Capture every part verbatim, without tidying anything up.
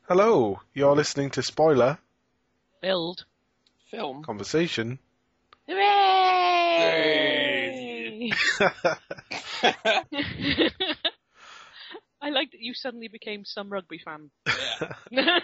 Hello, you're listening to Spoiler Build. Film. Conversation. Hooray! I like that you suddenly became some rugby fan. Yeah.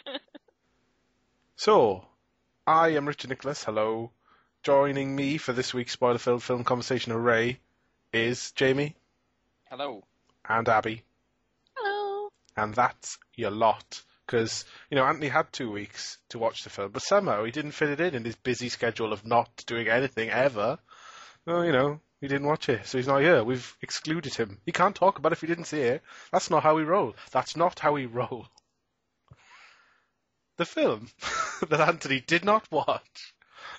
So, I am Richard Nicholas, hello. Joining me for this week's Spoiler Filled Film Conversation Array is Jamie. Hello. And Abby. Hello. And that's your lot. Because, you know, Anthony had two weeks to watch the film, but somehow he didn't fit it in in his busy schedule of not doing anything ever. Well, you know, he didn't watch it, so he's not here. We've excluded him. He can't talk about it if he didn't see it. That's not how we roll. That's not how we roll. The film that Anthony did not watch.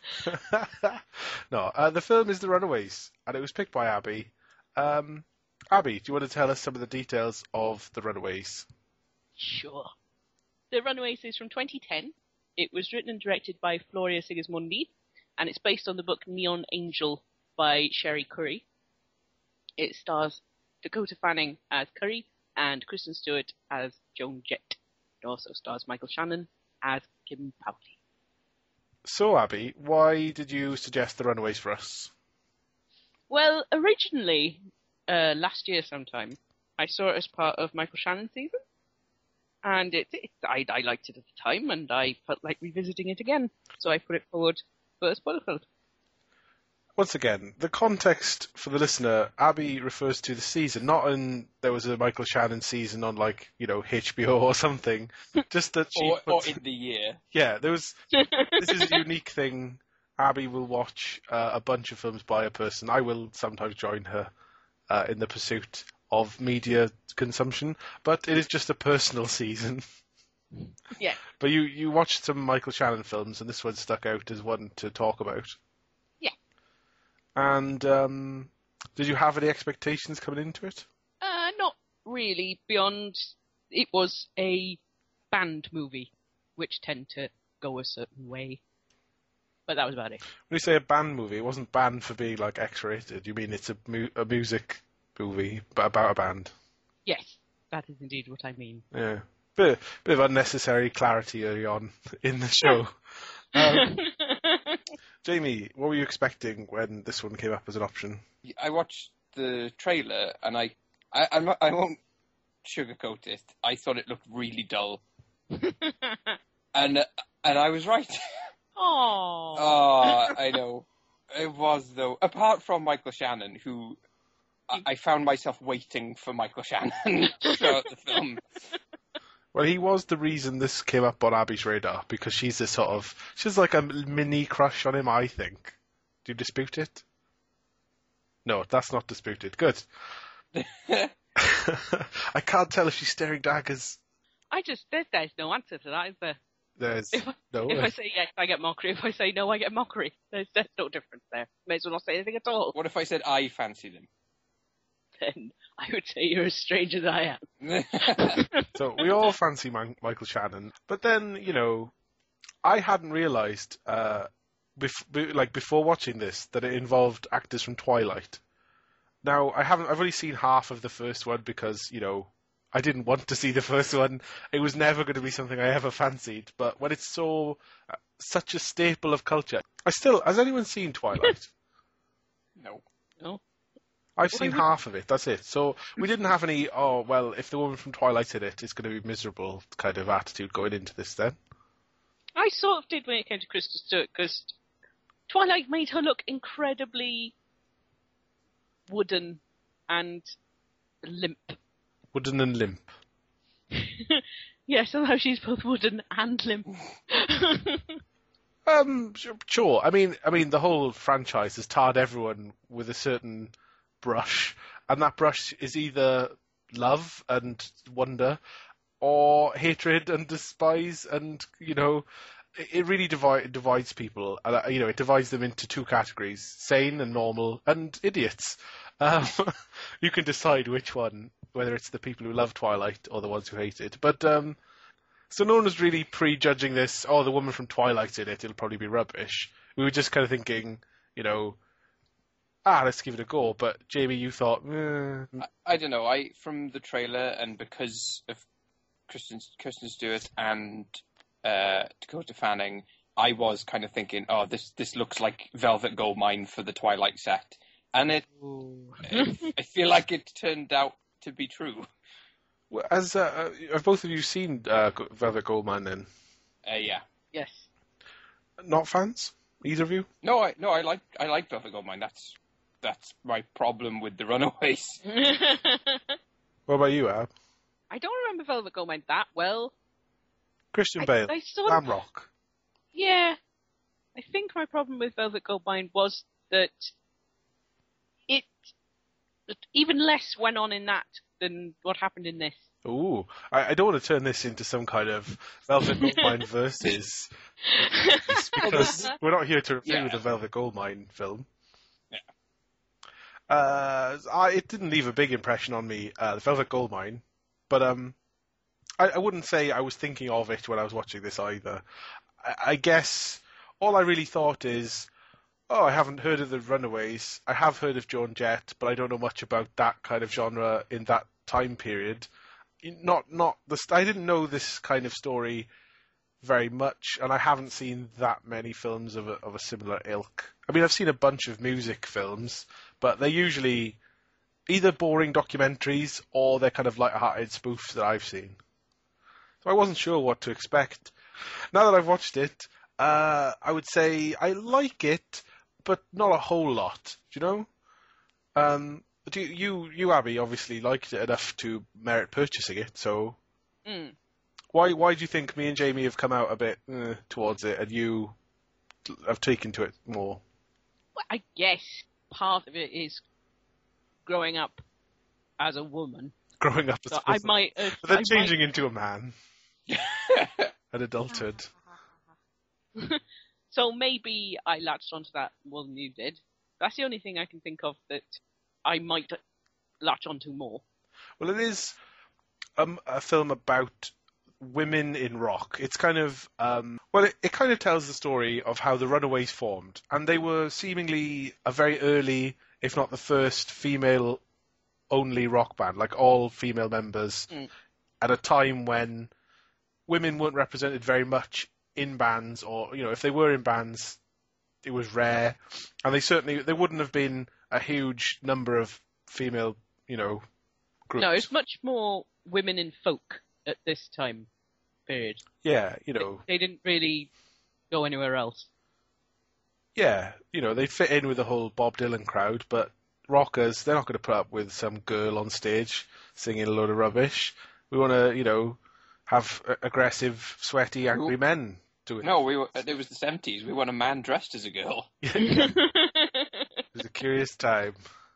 no, uh, the film is The Runaways, and it was picked by Abby. Um, Abby, do you want to tell us some of the details of The Runaways? Sure. The Runaways is from twenty ten. It was written and directed by Floria Sigismondi, and it's based on the book Neon Angel by Sherry Curry. It stars Dakota Fanning as Curry and Kristen Stewart as Joan Jett. It also stars Michael Shannon as Kim Powley. So, Abby, why did you suggest The Runaways for us? Well, originally, uh, last year sometime, I saw it as part of Michael Shannon's season. And it, it I, I liked it at the time, and I felt like revisiting it again. So I put it forward for Spoilerfield. Once again, the context for the listener, Abby refers to the season, not in there was a Michael Shannon season on, like, you know, H B O or something. Just that she... Or, puts, or in the year. Yeah, there was... This is a unique thing. Abby will watch uh, a bunch of films by a person. I will sometimes join her uh, in the pursuit of media consumption, but it is just a personal season. Yeah. But you, you watched some Michael Shannon films, and this one stuck out as one to talk about. Yeah. And um, did you have any expectations coming into it? Uh, not really, beyond it was a band movie, which tend to go a certain way. But that was about it. When you say a band movie, it wasn't banned for being, like, X-rated. You mean it's a, mu- a music movie but about a band? Yes, that is indeed what I mean. Yeah. Bit, bit of unnecessary clarity early on in the show. um, Jamie, what were you expecting when this one came up as an option? I watched the trailer, and I, I, I'm not, I won't sugarcoat it. I thought it looked really dull, and uh, and I was right. Aww. Oh, I know. It was, though. Apart from Michael Shannon, who I, I found myself waiting for Michael Shannon throughout the film. Well, he was the reason this came up on Abby's radar, because she's a sort of... She's like a mini crush on him, I think. Do you dispute it? No, that's not disputed. Good. I can't tell if she's staring daggers. I just, there's, there's no answer to that, is there? There's If I, no... if I say yes, I get mockery. If I say no, I get mockery. There's, there's no difference there. May as well not say anything at all. What if I said I fancied him? Then I would say you're as strange as I am. So we all fancy Man- Michael Shannon, but then, you know, I hadn't realised, uh, bef- be- like before watching this, that it involved actors from Twilight. Now, I haven't. I've only seen half of the first one because, you know, I didn't want to see the first one. It was never going to be something I ever fancied. But when it's so uh, such a staple of culture, I still. Has anyone seen Twilight? No. No. I've Well, seen we- half of it, that's it. So we didn't have any, oh, well, if the woman from Twilight's in it, it's going to be miserable kind of attitude going into this then. I sort of did when it came to Kristen Stewart, because Twilight made her look incredibly wooden and limp. Wooden and limp. Yeah, somehow she's both wooden and limp. Um, sure. I mean, I mean, the whole franchise has tarred everyone with a certain brush, and that brush is either love and wonder, or hatred and despise, and, you know, it, it really divide, divides people. And, uh, you know, it divides them into two categories: sane and normal, and idiots. Um, you can decide which one, whether it's the people who love Twilight or the ones who hate it. But um, so no one was really prejudging this. Oh, the woman from Twilight's in it; it'll probably be rubbish. We were just kind of thinking, you know, ah, let's give it a go. But Jamie, you thought, eh. I, I don't know. I from the trailer, and because of Kristen, Kristen Stewart and uh, Dakota Fanning, I was kind of thinking, oh, this this looks like Velvet Goldmine for the Twilight set, and it, it I feel like it turned out to be true. Well, As uh, have both of you seen uh, Velvet Goldmine then? Uh, yeah. Yes. Not fans? Either of you? No, I no, I like I like Velvet Goldmine. That's that's my problem with the Runaways. What about you, Ab? I don't remember Velvet Goldmine that well. Christian I, Bale, I sort of, Glam Rock. yeah. I think my problem with Velvet Goldmine was that it that even less went on in that than what happened in this. Ooh, I, I don't want to turn this into some kind of Velvet Goldmine versus, because we're not here to review Yeah. the Velvet Goldmine film. Yeah. Uh, I, it didn't leave a big impression on me, uh, the Velvet Goldmine, but um, I, I wouldn't say I was thinking of it when I was watching this either. I, I guess all I really thought is, oh, I haven't heard of the Runaways. I have heard of Joan Jett, but I don't know much about that kind of genre in that time period. Not, not the. I didn't know this kind of story very much, and I haven't seen that many films of a, of a similar ilk. I mean, I've seen a bunch of music films, but they're usually either boring documentaries or they're kind of light-hearted spoofs that I've seen. So I wasn't sure what to expect. Now that I've watched it, uh, I would say I like it, but not a whole lot. Do you know? Um, do you, you, you, Abby, obviously liked it enough to merit purchasing it. So Mm. why, why do you think me and Jamie have come out a bit uh, towards it, and you have taken to it more? Well, I guess part of it is growing up as a woman. Growing up as So a I person. might. Uh, But then I changing into a man at adulthood. might... So maybe I latched onto that more than you did. That's the only thing I can think of that I might latch onto more. Well, it is um, a film about women in rock. It's kind of, um, well, it, it kind of tells the story of how the Runaways formed. And they were seemingly a very early, if not the first, female-only rock band, like all female members, Mm. at a time when women weren't represented very much in bands, or, you know, if they were in bands, it was rare. And they certainly, there wouldn't have been a huge number of female, you know, groups. No, it's much more women in folk at this time period. Yeah, you know, They didn't really go anywhere else. yeah, you know, they fit in with the whole Bob Dylan crowd, but rockers, they're not going to put up with some girl on stage singing a load of rubbish. We want to, you know, have a- aggressive, sweaty, angry men do it. No, we were, it was the seventies. We want a man dressed as a girl. It was a curious time.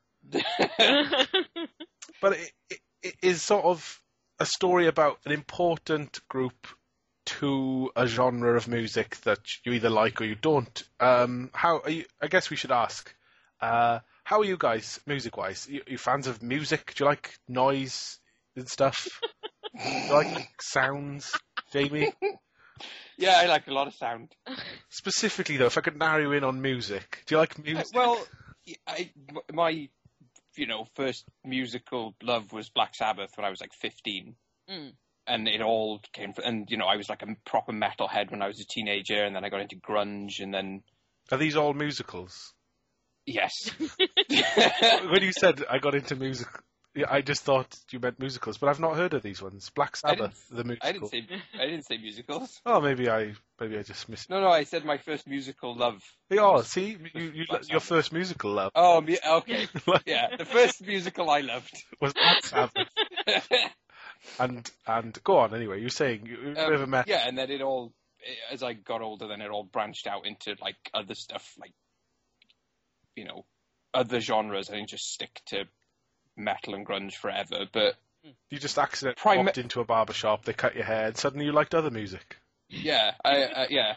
But it, it, it is sort of a story about an important group to a genre of music that you either like or you don't. Um, how are you, I guess we should ask, uh, how are you guys music-wise? You, you fans of music? Do you like noise and stuff? Do you like sounds, Jamie? Yeah, I like a lot of sound. Specifically, though, if I could narrow you in on music, do you like music? Well, I, my, you know, first musical love was Black Sabbath when I was like fifteen. Mm. And it all came from, and you know, I was like a proper metalhead when I was a teenager, and then I got into grunge, and then, Are these all musicals? yes. When you said I got into music, yeah, I just thought you meant musicals, but I've not heard of these ones. Black I didn't- Sabbath, the musical. I didn't say, I didn't say musicals. Oh, maybe I, maybe I just missed. No, no, I said my first musical love. Oh, see, you, you, Black your Sabbath. first musical love Oh, me, okay. Yeah, the first musical I loved. was Black Sabbath, and and go on anyway. You're saying you you Um, never met. Yeah, and then it all, as I got older, then it all branched out into like other stuff, like, you know, other genres. I didn't just stick to metal and grunge forever, but You just accidentally Prime- walked into a barber shop, they cut your hair, and suddenly you liked other music. yeah, I, uh, yeah.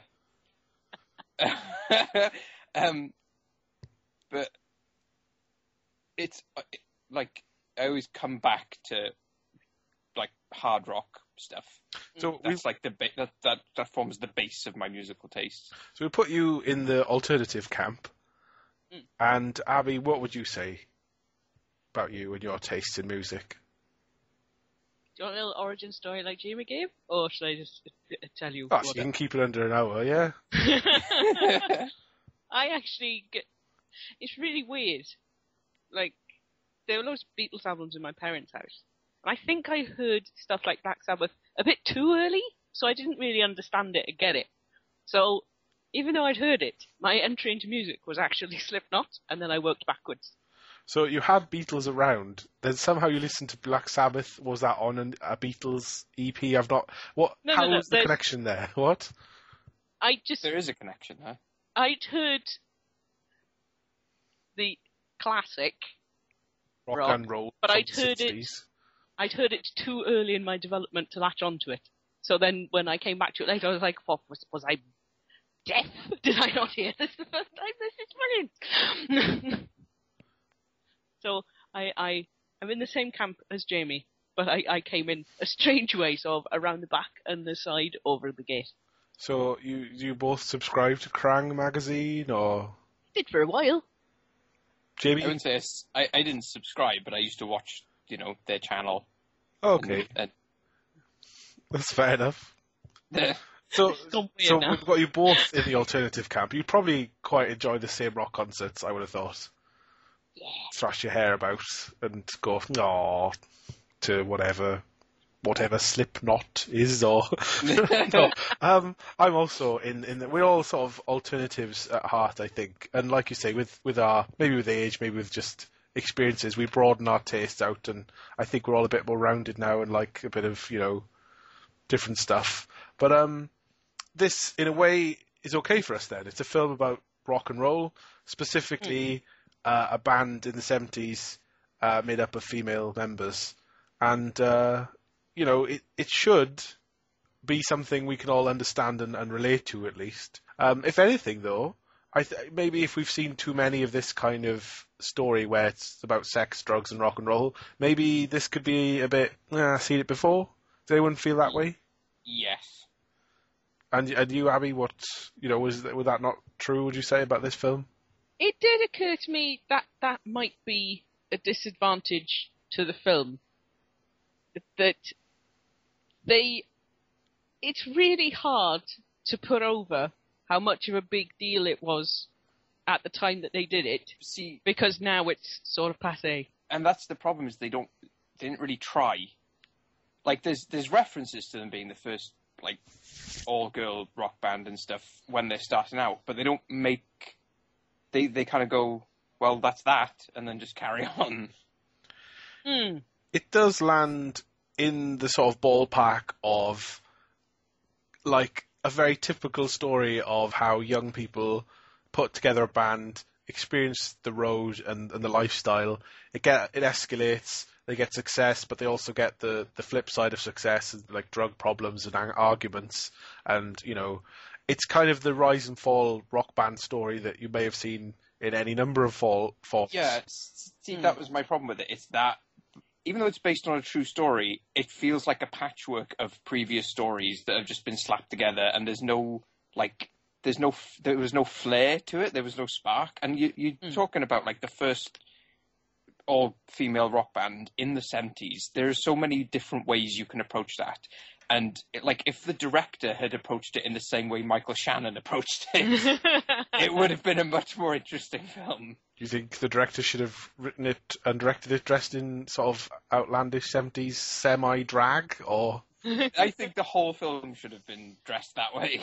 um, but it's uh, like I always come back to like hard rock stuff. So we That's like the ba- that that that forms the base of my musical taste. so we put you in the alternative camp, Mm. and Abby, what would you say about you and your taste in music? Do you want a little origin story like Jamie gave? Or should I just uh, tell you? Oh, so you can keep it under an hour, yeah? I actually get... It's really weird. Like, there were loads of Beatles albums in my parents' house. And I think I heard stuff like Black Sabbath a bit too early, so I didn't really understand it and get it. So, even though I'd heard it, my entry into music was actually Slipknot, and then I worked backwards. So you had Beatles around, then somehow you listened to Black Sabbath. Was that on an, a Beatles E P? I've not... What? No, how no, no, was the there's- connection there? What? I just... There is a connection there. I'd heard the classic, Rock, Rock, and roll. but from I'd the heard it- sixties. I'd heard it too early in my development to latch onto it. So then when I came back to it later, I was like, what, was, was I deaf? Did I not hear this the first time? This is brilliant. So I, I, I'm in the same camp as Jamie, but I, I came in a strange way, sort of around the back and the side over the gate. So you you both subscribe to Krang magazine, or Did for a while. Jamie? I wouldn't say it's- I, I didn't subscribe, but I used to watch, you know, their channel. Okay, And, that's fair enough. and, So, It's gone weird so now. we've got you both in the alternative camp. You'd probably quite enjoy the same rock concerts, I would have thought. Yeah. Thrash your hair about and go, "Aw," to whatever, whatever Slipknot is, or no. Um, I'm also in. in the, we're all sort of alternatives at heart, I think. And like you say, with with our maybe with age, maybe with just experiences, we broaden our tastes out, and I think we're all a bit more rounded now and like a bit of you know different stuff. But um, this in a way is okay for us. Then it's a film about rock and roll, specifically. Uh, a band in the seventies uh, made up of female members. And, uh, you know, it, it should be something we can all understand and, and relate to, at least. Um, if anything, though, I th- maybe if we've seen too many of this kind of story where it's about sex, drugs, and rock and roll, maybe this could be a bit, eh, I've seen it before. Does anyone feel that way? yes. And, and you, Abby, what, you know, was, was that not true, would you say, about this film? It did occur to me that that might be a disadvantage to the film. That they, it's really hard to put over how much of a big deal it was at the time that they did it, See, because now it's sort of passé. and that's the problem, is they don't, they didn't really try. Like, there's there's references to them being the first, like, all-girl rock band and stuff when they're starting out, but they don't make, they, they kind of go, well, that's that, and then just carry on. Hmm. It does land in the sort of ballpark of, like, a very typical story of how young people put together a band, experience the road and, and the lifestyle. It get it escalates. They get success, but they also get the, the flip side of success, like drug problems and ar- arguments. And, you know, it's kind of the rise and fall rock band story that you may have seen in any number of fall forms. Yeah, s- see, Hmm. that was my problem with it. It's that, even though it's based on a true story, it feels like a patchwork of previous stories that have just been slapped together, and there's no, like, there's no, f- there was no flair to it, there was no spark. And you, you're Mm. talking about, like, the first all-female rock band in the seventies. There are so many different ways you can approach that. And, it, like, if the director had approached it in the same way Michael Shannon approached it, it would have been a much more interesting film. Do you think the director should have written it and directed it dressed in sort of outlandish seventies semi-drag, or... I think the whole film should have been dressed that way.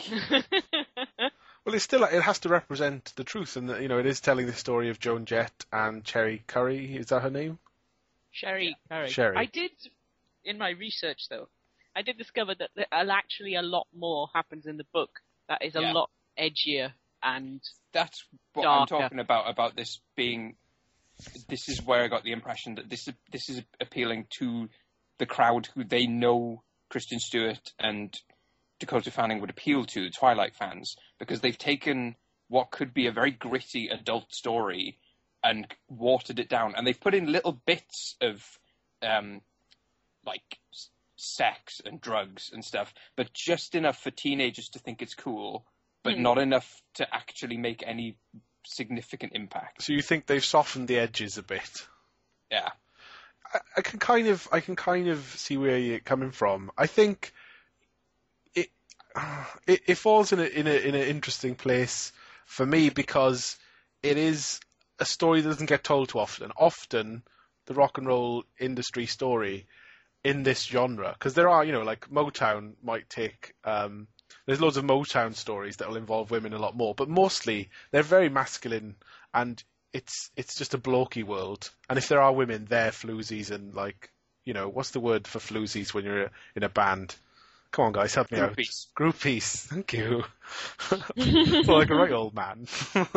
Well, it's still, it has to represent the truth, and, you know, it is telling the story of Joan Jett and Cherry Curry, is that her name? Sherry, Curry. Sherry. I did, in my research though, I did discover that there, actually a lot more happens in the book that is a Yeah. lot edgier and That's what I'm Darker. talking about, about this being, this is where I got the impression that this is, this is appealing to the crowd who they know Kristen Stewart and Dakota Fanning would appeal to, the Twilight fans, because they've taken what could be a very gritty adult story and watered it down. And they've put in little bits of, um, like, s- sex and drugs and stuff, but just enough for teenagers to think it's cool, but Hmm. not enough to actually make any significant impact. So you think they've softened the edges a bit? Yeah. I, I can kind of I can kind of see where you're coming from. I think it it, it falls in a in a in an interesting place for me because it is a story that doesn't get told too often. Often, the rock and roll industry story in this genre, because there are, you know, like Motown might take. Um, there's loads of Motown stories that will involve women a lot more, but mostly they're very masculine, and it's it's just a blokey world. And if there are women, they're floozies and like, you know, what's the word for floozies when you're in a band? Come on, guys, help me Groupies. out. Groupies. Thank you. So like a right old man.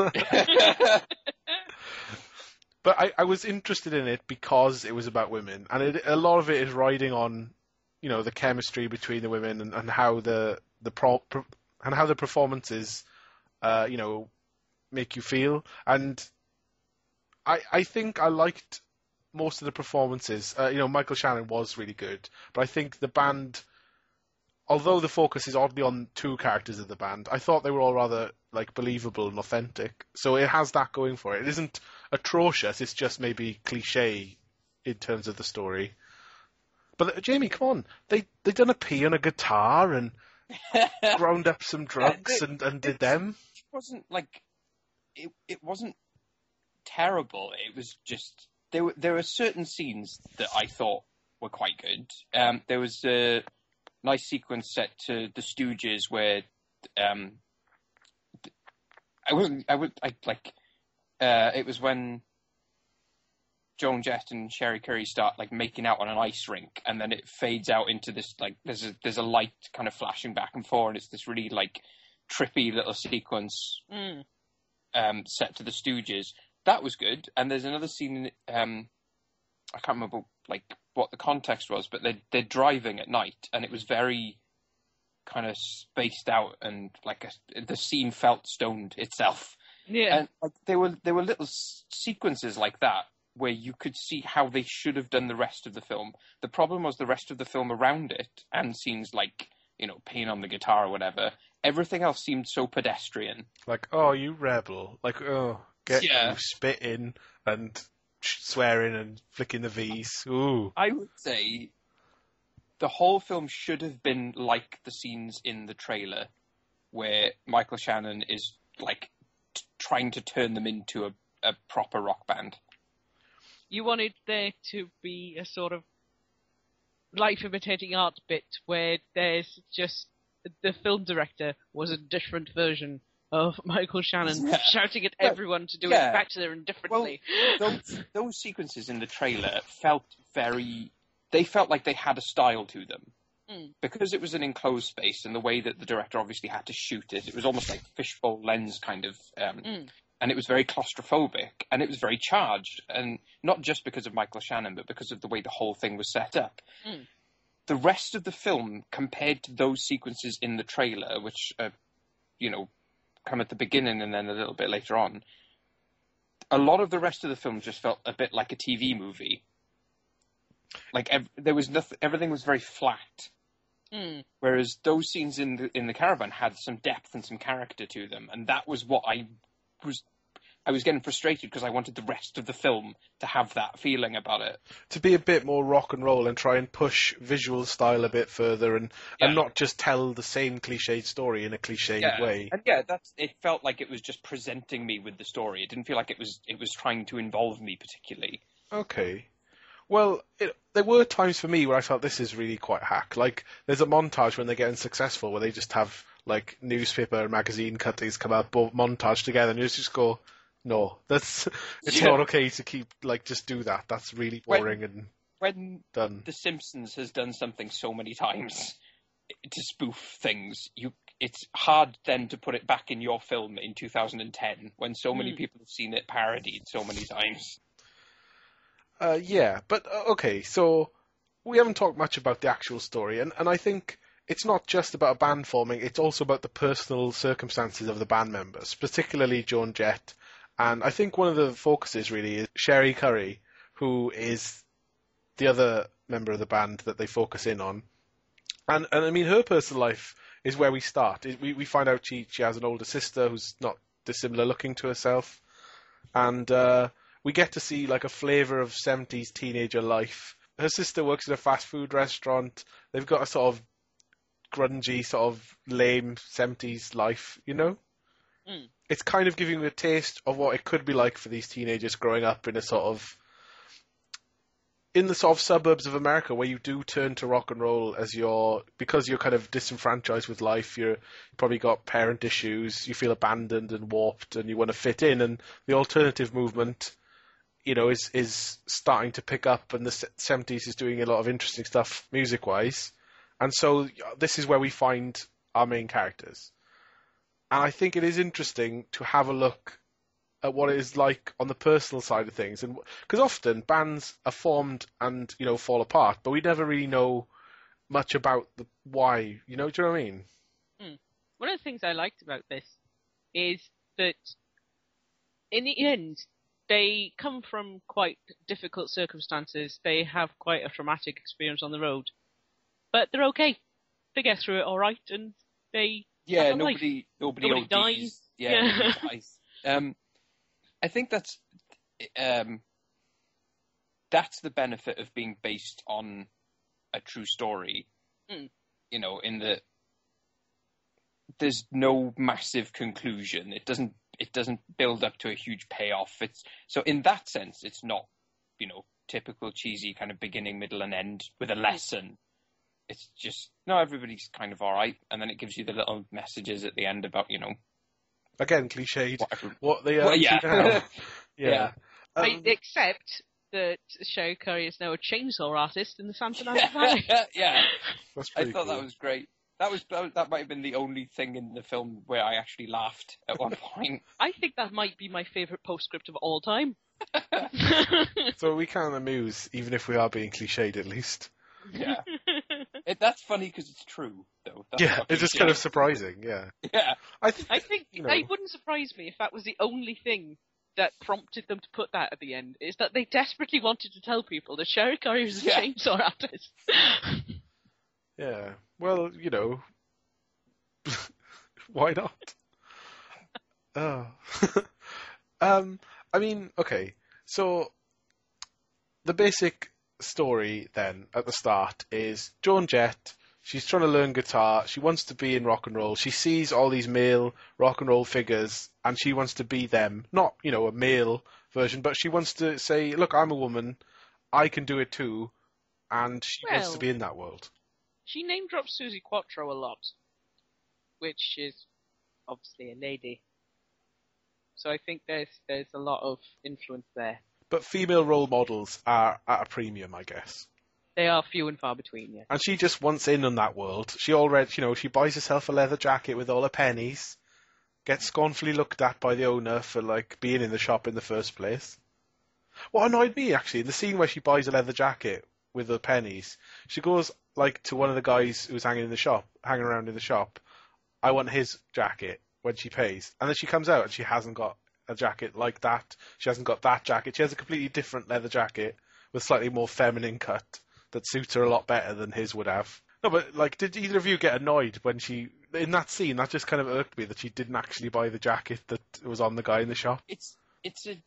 But I, I was interested in it because it was about women, and it, a lot of it is riding on, you know, the chemistry between the women and, and how the the pro, pro, and how the performances, uh, you know, make you feel. And I I think I liked most of the performances. Uh, you know, Michael Shannon was really good, but I think the band, although the focus is oddly on two characters of the band, I thought they were all rather like believable and authentic. So it has that going for it. It isn't atrocious. It's just maybe cliche in terms of the story. But uh, Jamie, come on, they they done a pee on a guitar and ground up some drugs Yeah, they, and, and did them. It wasn't like it. It wasn't terrible. It was just there were there were certain scenes that I thought were quite good. Um, there was a nice sequence set to the Stooges where um, I wasn't. I would. I like. Uh, it was when Joan Jett and Sherry Curry start like making out on an ice rink, and then it fades out into this like there's a there's a light kind of flashing back and forth, and it's this really like trippy little sequence Mm. um, set to the Stooges. That was good. And there's another scene. Um, I can't remember like what the context was, but they they're driving at night, and it was very kind of spaced out, and like a, the scene felt stoned itself. Yeah. And like there were there were little s- sequences like that where you could see how they should have done the rest of the film. The problem was the rest of the film around it, and scenes like, you know, peeing on the guitar or whatever. Everything else seemed so pedestrian. Like, oh, you rebel. Like, oh, get Yeah. you spitting and swearing and flicking the V's. Ooh. I would say the whole film should have been like the scenes in the trailer where Michael Shannon is like t- trying to turn them into a, a proper rock band. You wanted there to be a sort of life imitating art bit where there's just the film director was a different version of Michael Shannon Yeah. shouting at Yeah. everyone to do Yeah. it better and differently. those those sequences in the trailer felt very. They felt like they had a style to them. Mm. Because it was an enclosed space, and the way that the director obviously had to shoot it, it was almost like fishbowl lens kind of. Um, Mm. And it was very claustrophobic, and it was very charged, and not just because of Michael Shannon, but because of the way the whole thing was set up. Mm. The rest of the film, compared to those sequences in the trailer, which, uh, you know, come at the beginning and then a little bit later on, a lot of the rest of the film just felt a bit like a T V movie. Like ev- there was nothing, everything was very flat. Mm. Whereas those scenes in the in the caravan had some depth and some character to them, and that was what I was. I was getting frustrated because I wanted the rest of the film to have that feeling about it. To be a bit more rock and roll and try and push visual style a bit further, and, and Yeah. not just tell the same cliched story in a cliched Yeah, way. and yeah, that's. It felt like it was just presenting me with the story. It didn't feel like it was. It was trying to involve me particularly. Okay. Well, it, there were times for me where I felt this is really quite hack. Like, there's a montage when they're getting successful where they just have, like, newspaper and magazine cuttings come out, both montage together, and you just go, no, that's it's Yeah. not okay to keep, like, just do that. That's really When- boring and When done. The Simpsons has done something so many times to spoof things, you it's hard then to put it back in your film in two thousand ten when so many Mm. people have seen it parodied so many times. Uh, yeah, but uh, okay, so we haven't talked much about the actual story, and, and I think it's not just about a band forming, it's also about the personal circumstances of the band members, particularly Joan Jett. And I think one of the focuses really is Sherry Curry, who is the other member of the band that they focus in on. And and I mean, her personal life is where we start. We we find out she, she has an older sister who's not dissimilar looking to herself. And uh, we get to see like a flavour of seventies teenager life. Her sister works in a fast food restaurant. They've got a sort of grungy, sort of lame seventies life, you know? Mm. It's kind of giving you a taste of what it could be like for these teenagers growing up in a sort of in the sort of suburbs of America where you do turn to rock and roll as your, because you're kind of disenfranchised with life, you're you've probably got parent issues, you feel abandoned and warped and you want to fit in, and the alternative movement, you know, is, is starting to pick up, and the seventies is doing a lot of interesting stuff music-wise. And so this is where we find our main characters. And I think it is interesting to have a look at what it is like on the personal side of things, and because often bands are formed and, you know, fall apart, but we never really know much about the why. You know, do you know what I mean? Mm. One of the things I liked about this is that in the end, they come from quite difficult circumstances. They have quite a traumatic experience on the road, but they're okay. They get through it all right, and they yeah have a nobody life. nobody, Nobody O Ds. dies. Yeah, Yeah. nobody dies. Um, I think that's um, that's the benefit of being based on a true story. Mm. You know, in that there's no massive conclusion. It doesn't it doesn't build up to a huge payoff. It's so in that sense, it's not, you know, typical cheesy kind of beginning, middle, and end with a lesson. It's just no, everybody's kind of all right, and then it gives you the little messages at the end about, you know. Again, cliched. Whatever. What they are. Well, yeah. yeah. Yeah. Um, I, except that Sherry Curry is now a chainsaw artist in the San Fernando Valley. Yeah, that's I pretty thought cool. that was great. That was that might have been the only thing in the film where I actually laughed at one point. I think that might be my favourite postscript of all time. So we can amuse, even if we are being cliched, at least. Yeah, it, that's funny because it's true, though. That's Yeah, not it's just cliche. kind of surprising. Yeah, Yeah, I think. I think you know, it wouldn't surprise me if that was the only thing that prompted them to put that at the end, is that they desperately wanted to tell people that Sherry Curry was a Yeah. chainsaw artist. Yeah. Well, you know, why not? Oh. um. I mean, okay. So the basic story then at the start is Joan Jett. She's trying to learn guitar. She wants to be in rock and roll. She sees all these male rock and roll figures, and she wants to be them. Not, you know, a male version, but she wants to say, "Look, I'm a woman. I can do it too," and she wants to Well- be in that world. She name drops Susie Quattro a lot, which is obviously a lady. So I think there's there's a lot of influence there. But female role models are at a premium, I guess. They are few and far between, yeah. And she just wants in on that world. She already, you know, she buys herself a leather jacket with all her pennies, gets scornfully looked at by the owner for, like, being in the shop in the first place. What annoyed me, actually, in the scene where she buys a leather jacket with her pennies, she goes, like, to one of the guys who's hanging in the shop, hanging around in the shop, "I want his jacket," when she pays. And then she comes out and she hasn't got a jacket like that. She hasn't got that jacket. She has a completely different leather jacket with slightly more feminine cut that suits her a lot better than his would have. No, but, like, did either of you get annoyed when she, in that scene, that just kind of irked me that she didn't actually buy the jacket that was on the guy in the shop? it's it's a.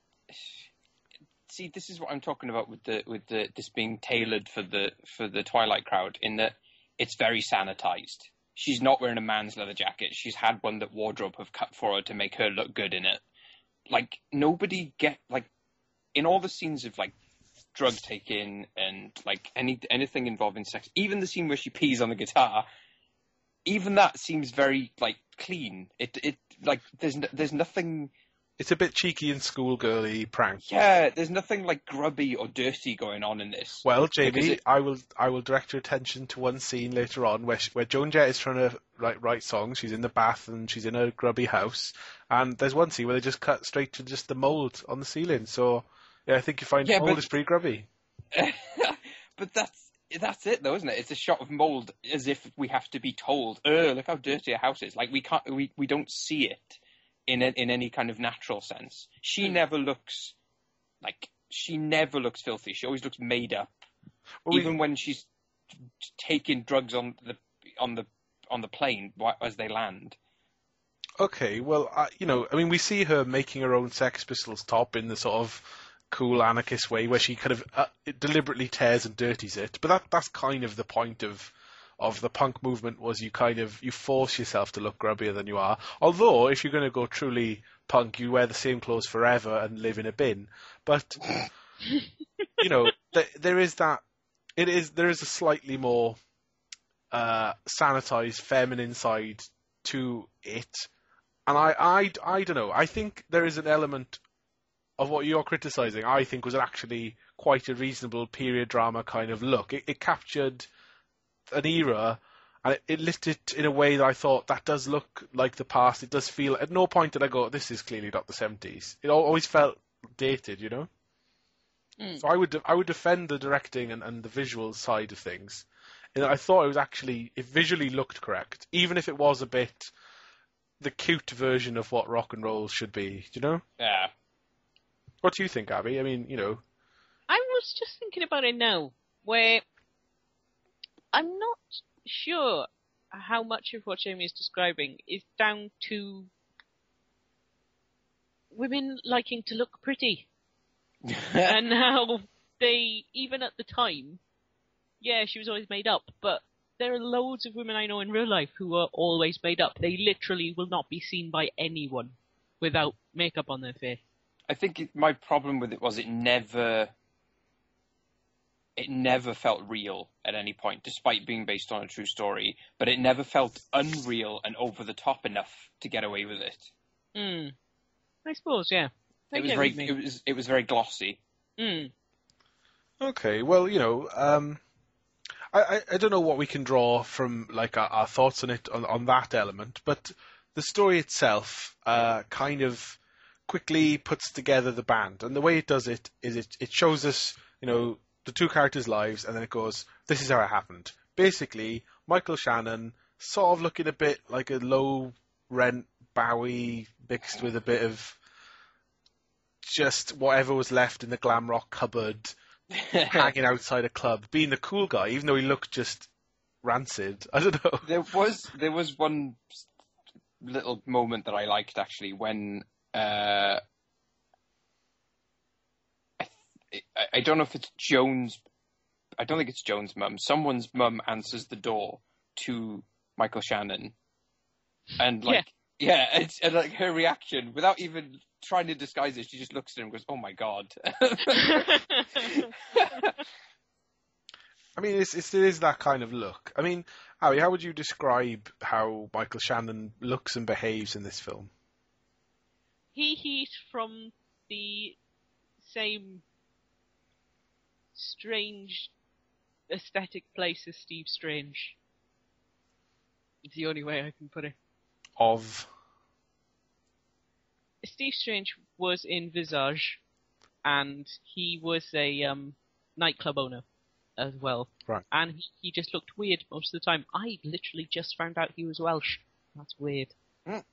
See, this is what I'm talking about with the with the this being tailored for the for the Twilight crowd, in that it's very sanitized. She's not wearing a man's leather jacket. She's had one that wardrobe have cut for her to make her look good in it. Like, nobody get, like, in all the scenes of, like, drug taking and, like, any anything involving sex, even the scene where she pees on the guitar, even that seems very, like, clean. It, it like, there's n- there's nothing... It's a bit cheeky and schoolgirly prank. Yeah, there's nothing, like, grubby or dirty going on in this. Well, Because Jamie, it- I will I will direct your attention to one scene later on where she, where Joan Jett is trying to write, write songs. She's in the bath and she's in a grubby house. And there's one scene where they just cut straight to just the mould on the ceiling. So, yeah, I think you find Yeah, mould but- is pretty grubby. But that's that's it, though, isn't it? It's a shot of mould as if we have to be told, "Oh, look how dirty a house is." Like, we can't, we, we don't see it in a, in any kind of natural sense. She Mm. never looks like she never looks filthy. She always looks made up. Well, we- Even when she's t- taking drugs on the on the on the plane wh- as they land. Okay, well, uh, you know, I mean, we see her making her own Sex Pistols top in the sort of cool anarchist way where she kind of uh, deliberately tears and dirties it. But that that's kind of the point of of the punk movement, was you kind of you force yourself to look grubbier than you are. Although if you're going to go truly punk, you wear the same clothes forever and live in a bin. But you know, th- there is that. It is there is a slightly more uh, sanitized feminine side to it, and I, I, I don't know. I think there is an element of what you're criticizing. I think was actually quite a reasonable period drama kind of look. It, it captured an era, and it, it lit it in a way that I thought that does look like the past. It does feel. At no point did I go, "This is clearly not the seventies." It always felt dated, you know. Mm. So I would I would defend the directing and, and the visual side of things. And I thought it was actually, it visually looked correct, even if it was a bit the cute version of what rock and roll should be. Do you know? Yeah. What do you think, Abby? I mean, you know. I was just thinking about it now, where I'm not sure how much of what Jamie is describing is down to women liking to look pretty. And how they, even at the time, yeah, she was always made up, but there are loads of women I know in real life who are always made up. They literally will not be seen by anyone without makeup on their face. I think it, my problem with it was it never, it never felt real at any point, despite being based on a true story, but it never felt unreal and over the top enough to get away with it. Hmm. I suppose, yeah. I It was get very, what you it mean. was, it was very glossy. Hmm. Okay, well, you know, um, I, I, I don't know what we can draw from like our, our thoughts on it on, on that element, but the story itself uh, kind of quickly puts together the band, and the way it does it is it, it shows us, you know, the two characters' lives, and then it goes, this is how it happened. Basically, Michael Shannon sort of looking a bit like a low rent Bowie mixed with a bit of just whatever was left in the glam rock cupboard, hanging outside a club, being the cool guy, even though he looked just rancid. I don't know. There was there was one little moment that I liked actually when uh, I, th- I don't know if it's Joan's. I don't think it's Joan's mum. Someone's mum answers the door to Michael Shannon, and like yeah, yeah it's, and like her reaction without even trying to disguise it, she just looks at him and goes, "Oh my god." I mean, it's, it's, it is that kind of look. I mean, Harry, how would you describe how Michael Shannon looks and behaves in this film? He he's from the same strange aesthetic place as Steve Strange. It's the only way I can put it. Of? Steve Strange was in Visage, and he was a um, nightclub owner as well. Right. And he, he just looked weird most of the time. I literally just found out he was Welsh. That's weird. Mm.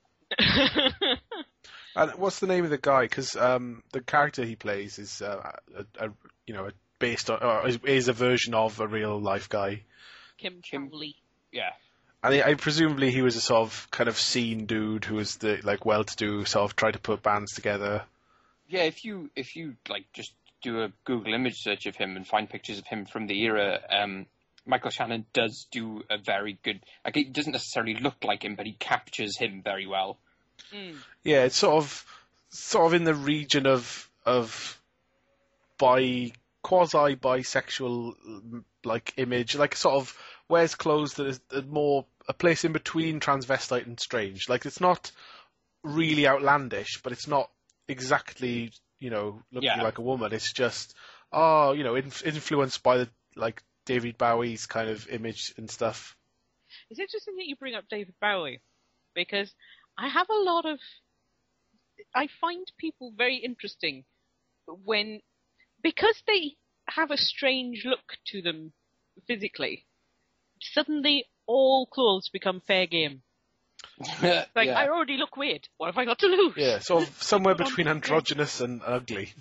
And what's the name of the guy? Because um, the character he plays is, uh, a, a, you know, based on, or is, is a version of a real life guy. Kim Kim- Chowley. Yeah. And I, I presumably he was a sort of kind of scene dude who was the like well-to-do, sort of tried to put bands together. Yeah, if you if you like just do a Google image search of him and find pictures of him from the era, um, Michael Shannon does do a very good. Like, it doesn't necessarily look like him, but he captures him very well. Mm. Yeah, it's sort of sort of in the region of of bi quasi bisexual like image, like sort of wears clothes that is more a place in between transvestite and strange. Like, it's not really outlandish, but it's not exactly, you know, looking Yeah. like a woman. It's just, oh, you know, inf- influenced by the like David Bowie's kind of image and stuff. It's interesting that you bring up David Bowie, because I have a lot of... I find people very interesting when... Because they have a strange look to them physically, suddenly all clothes become fair game. Like, Yeah. I already look weird. What have I got to lose? Yeah, sort of somewhere between androgynous and ugly.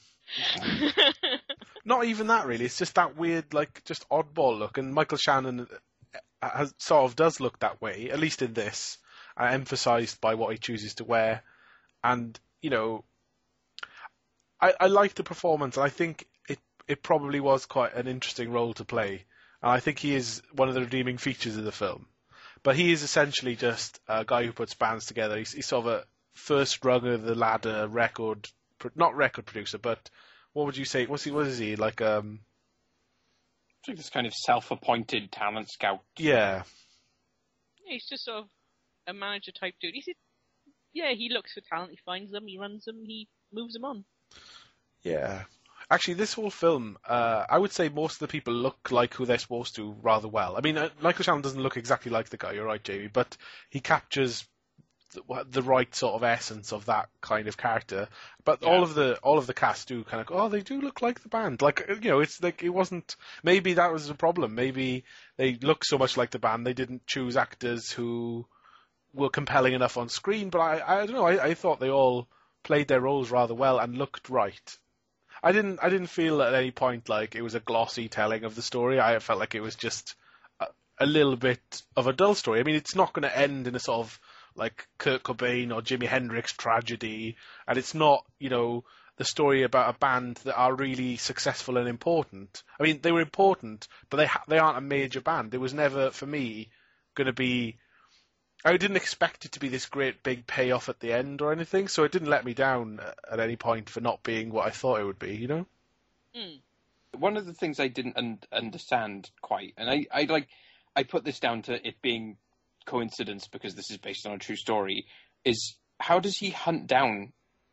Not even that, really. It's just that weird, like, just oddball look. And Michael Shannon has, sort of does look that way, at least in this, uh, emphasised by what he chooses to wear. And, you know, I, I liked the performance, and I think it it probably was quite an interesting role to play. And I think he is one of the redeeming features of the film. But he is essentially just a guy who puts bands together. He's, he's sort of a first rung of the ladder record, not record producer, but what would you say? What's he? What is he like? Um, It's like this kind of self-appointed talent scout. yeah, Yeah, he's just sort of a manager type dude. He's, yeah, he looks for talent, he finds them, he runs them, he moves them on. yeah. Actually, this whole film, uh, I would say most of the people look like who they're supposed to rather well. I mean, uh, Michael Shannon doesn't look exactly like the guy, you're right, Jamie, but he captures the, the right sort of essence of that kind of character. But Yeah. all of the all of the cast do kind of go, oh, they do look like the band. Like, you know, it's like it wasn't. Maybe that was the problem. Maybe they look so much like the band, they didn't choose actors who were compelling enough on screen. But I, I don't know. I, I thought they all played their roles rather well and looked right. I didn't. I didn't feel at any point like it was a glossy telling of the story. I felt like it was just a, a little bit of a dull story. I mean, it's not going to end in a sort of like Kurt Cobain or Jimi Hendrix tragedy, and it's not, you know, the story about a band that are really successful and important. I mean, they were important, but they ha- they aren't a major band. It was never, for me, going to be. I didn't expect it to be this great big payoff at the end or anything, so it didn't let me down at any point for not being what I thought it would be, you know? Mm. One of the things I didn't un- understand quite, and I, I like, I put this down to it being coincidence because this is based on a true story, is how does he hunt down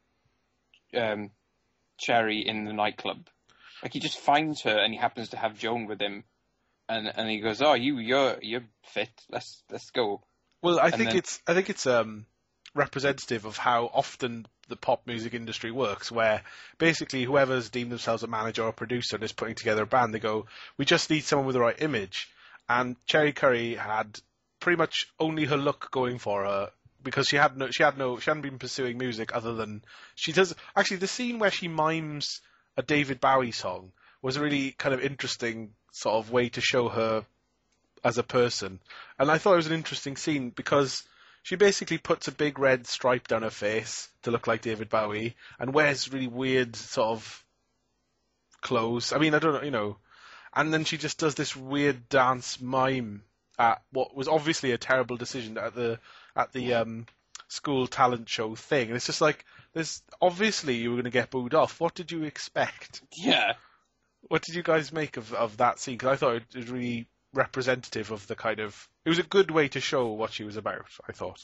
um, Cherry in the nightclub? Like, he just finds her and he happens to have Joan with him, and and he goes, "Oh, you you're you're fit. Let's let's go." Well, I And think then- it's I think it's um, representative of how often the pop music industry works, where basically whoever's deemed themselves a manager or producer and is putting together a band, they go, "We just need someone with the right image." And Cherry Curry had pretty much only her look going for her because she had no she had no she hadn't been pursuing music other than she does. Actually, the scene where she mimes a David Bowie song was a really kind of interesting sort of way to show her as a person. And I thought it was an interesting scene because she basically puts a big red stripe down her face to look like David Bowie and wears really weird sort of clothes. I mean, I don't know, you know. And then she just does this weird dance mime at what was obviously a terrible decision at the at the um, school talent show thing. And it's just like, there's obviously you were going to get booed off. What did you expect? Yeah. What did you guys make of, of that scene? Because I thought it was really representative of the kind of... It was a good way to show what she was about, I thought.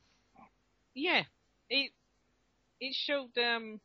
Yeah, it it showed um,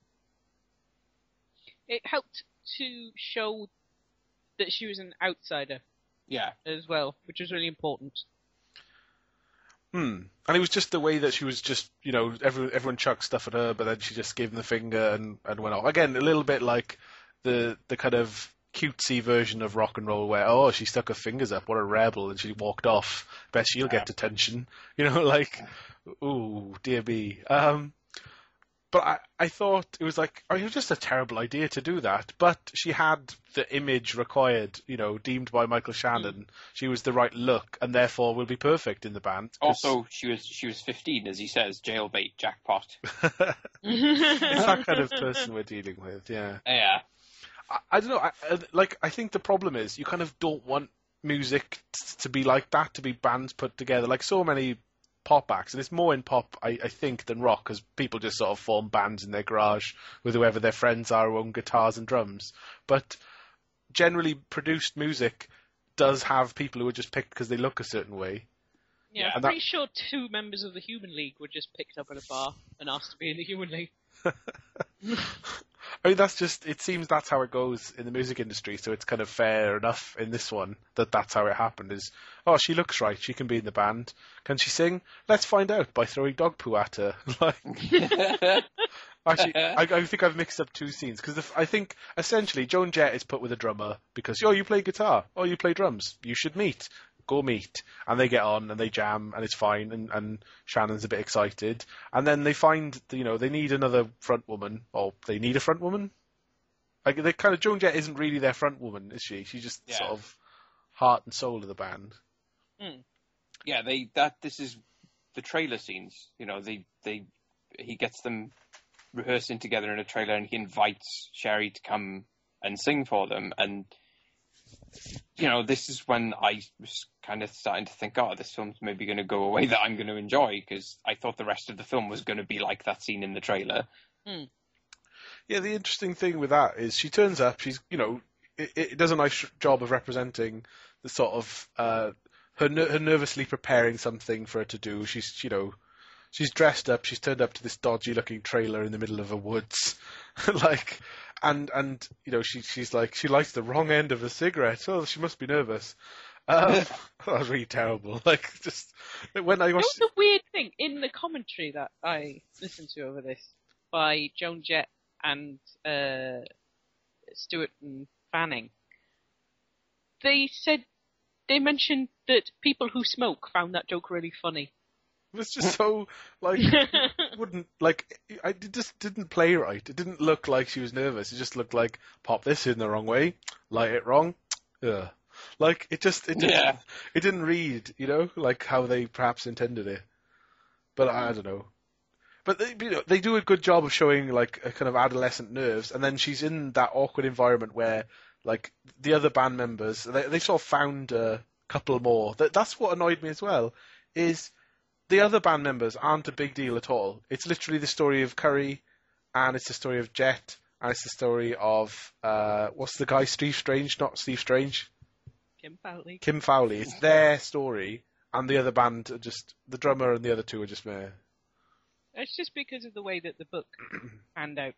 it helped to show that she was an outsider Yeah. as well, which was really important. Hmm. And it was just the way that she was just, you know, everyone, everyone chucked stuff at her, but then she just gave them the finger and, and went off. Again, a little bit like the the kind of cutesy version of rock and roll where, oh, she stuck her fingers up, what a rebel, and she walked off. Bet she'll get detention. You know, like, ooh, dear me. Um, but I, I thought it was like, oh, it was just a terrible idea to do that. But she had the image required, you know, deemed by Michael Shannon. Mm. She was the right look, and therefore will be perfect in the band. Also, she was she was fifteen, as he says, jailbait, jackpot. It's that kind of person we're dealing with, yeah. Yeah. I, I don't know, I, I, like, I think the problem is you kind of don't want music t- to be like that, to be bands put together, like so many pop acts, and it's more in pop, I, I think, than rock, because people just sort of form bands in their garage with whoever their friends are who own guitars and drums. But generally produced music does have people who are just picked because they look a certain way. Yeah, Yeah, I'm that- pretty sure two members of the Human League were just picked up at a bar and asked to be in the Human League. I mean, that's just, it seems that's how it goes in the music industry, so it's kind of fair enough in this one that that's how it happened, is, oh, she looks right, she can be in the band. Can she sing? Let's find out by throwing dog poo at her. Like, actually, I, I think I've mixed up two scenes, because I think, essentially, Joan Jett is put with a drummer, because, oh, you play guitar, oh, you play drums, you should meet. Go meet, and they get on and they jam and it's fine, and, and Shannon's a bit excited, and then they find, you know, they need another front woman, or they need a front woman. Like, they kind of, Joan Jett isn't really their front woman, is she? She's just Yeah. sort of heart and soul of the band. Mm. Yeah, they that this is the trailer scenes. You know, they they he gets them rehearsing together in a trailer, and he invites Sherry to come and sing for them. And, you know, this is when I was kind of starting to think, oh, this film's maybe going to go a way that I'm going to enjoy, because I thought the rest of the film was going to be like that scene in the trailer. Mm. Yeah, the interesting thing with that is she turns up, she's, you know, it, it does a nice job of representing the sort of, uh, her, her nervously preparing something for her to do. She's, you know, she's dressed up, she's turned up to this dodgy looking trailer in the middle of a woods. like, and, and, you know, she, she's like, she lights the wrong end of a cigarette. Oh, she must be nervous. Um, that was really terrible. Like, just, when I That watched... was the weird thing in the commentary that I listened to over this by Joan Jett and uh, Stewart and Fanning. They said, they mentioned that people who smoke found that joke really funny. It was just so, like, wouldn't, like, I it just didn't play right. It didn't look like she was nervous. It just looked like, pop this in the wrong way, light it wrong, ugh. Like, it just, it didn't, Yeah. it didn't read, you know, like how they perhaps intended it. But I, I don't know. But they, you know, they do a good job of showing, like, a kind of adolescent nerves, and then she's in that awkward environment where, like, the other band members, they, they sort of found a couple more. That, that's what annoyed me as well, is the other band members aren't a big deal at all. It's literally the story of Curry, and it's the story of Jet, and it's the story of, uh, what's the guy, Steve Strange? Not Steve Strange. Kim Fowley. Kim Fowley. It's their story, and the other band are just, the drummer and the other two are just meh. It's just because of the way that the book panned out.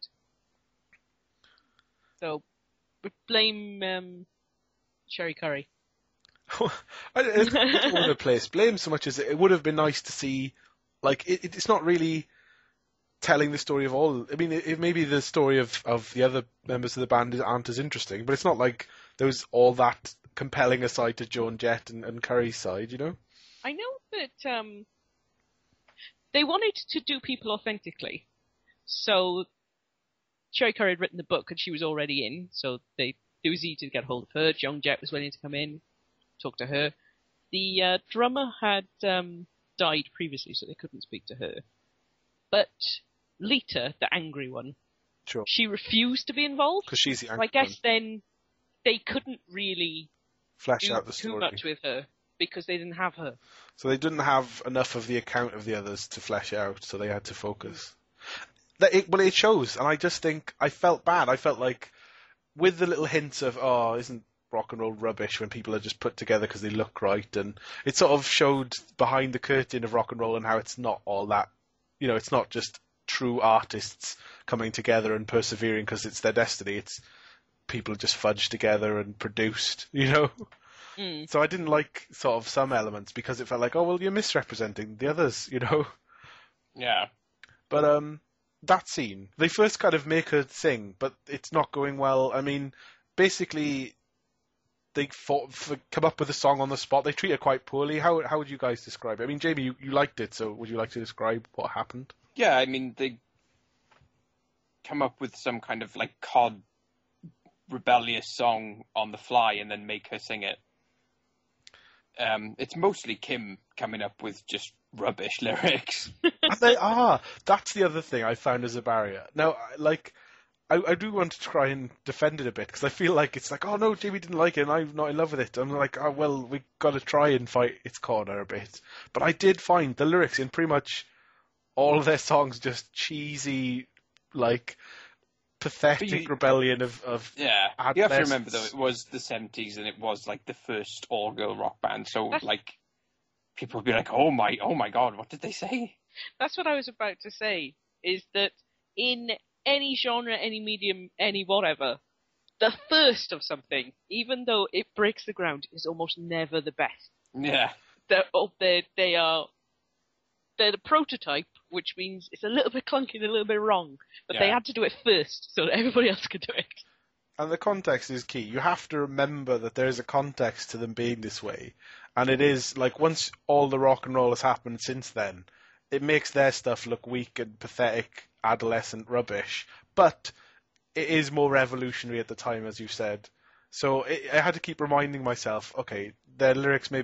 So, we blame um, Sherry Curry. I, I don't want to place blame so much as it would have been nice to see, like, it, it's not really telling the story of all, I mean, it, it maybe the story of, of the other members of the band aren't as interesting, but it's not like there was all that compelling a side to Joan Jett and, and Curry's side, you know? I know that um, they wanted to do people authentically. So, Sherry Curry had written the book and she was already in, so they, it was easy to get hold of her. Joan Jett was willing to come in, talk to her. The uh, drummer had um, died previously, so they couldn't speak to her. But Lita, the angry one, Sure. she refused to be involved. Because she's the So angry I guess one. then they couldn't really Flesh do out the too story. much with her because they didn't have her. So they didn't have enough of the account of the others to flesh out, so they had to focus. That it, well, it shows, and I just think I felt bad. I felt like, with the little hints of, oh, isn't rock and roll rubbish when people are just put together because they look right, and it sort of showed behind the curtain of rock and roll and how it's not all that, you know, it's not just true artists coming together and persevering because it's their destiny. It's people just fudged together and produced, you know. Mm. So I didn't like sort of some elements because it felt like, oh, well, you're misrepresenting the others, you know. Yeah. But um, that scene, they first kind of make her sing, but it's not going well. I mean, basically, they fought, for, come up with a song on the spot. They treat her quite poorly. How how would you guys describe it? I mean, Jamie, you, you liked it, so would you like to describe what happened? Yeah, I mean, they come up with some kind of, like, cod rebellious song on the fly and then make her sing it. Um, it's mostly Kim coming up with just rubbish lyrics. And they are. That's the other thing I found as a barrier. Now, I- like, I, I do want to try and defend it a bit, because I feel like it's like, oh no, Jamie didn't like it, and I'm not in love with it. I'm like, oh well, we got to try and fight its corner a bit. But I did find the lyrics in pretty much all of their songs just cheesy, like, pathetic But you- rebellion of, of Yeah, you have to remember, though, adolescents. it was the seventies and it was, like, the first all-girl rock band, so, That's- like, people would be like, oh my, oh my god, what did they say? That's what I was about to say, is that in any genre, any medium, any whatever, the first of something, even though it breaks the ground, is almost never the best. Yeah. They're, oh, they're, they are, they're the prototype, which means it's a little bit clunky and a little bit wrong, but they Yeah. had to do it first, so that everybody else could do it. And the context is key. You have to remember that there is a context to them being this way. And it is, like, once all the rock and roll has happened since then, it makes their stuff look weak and pathetic, adolescent rubbish. But it is more revolutionary at the time, as you said. So it, I had to keep reminding myself, okay, their lyrics may be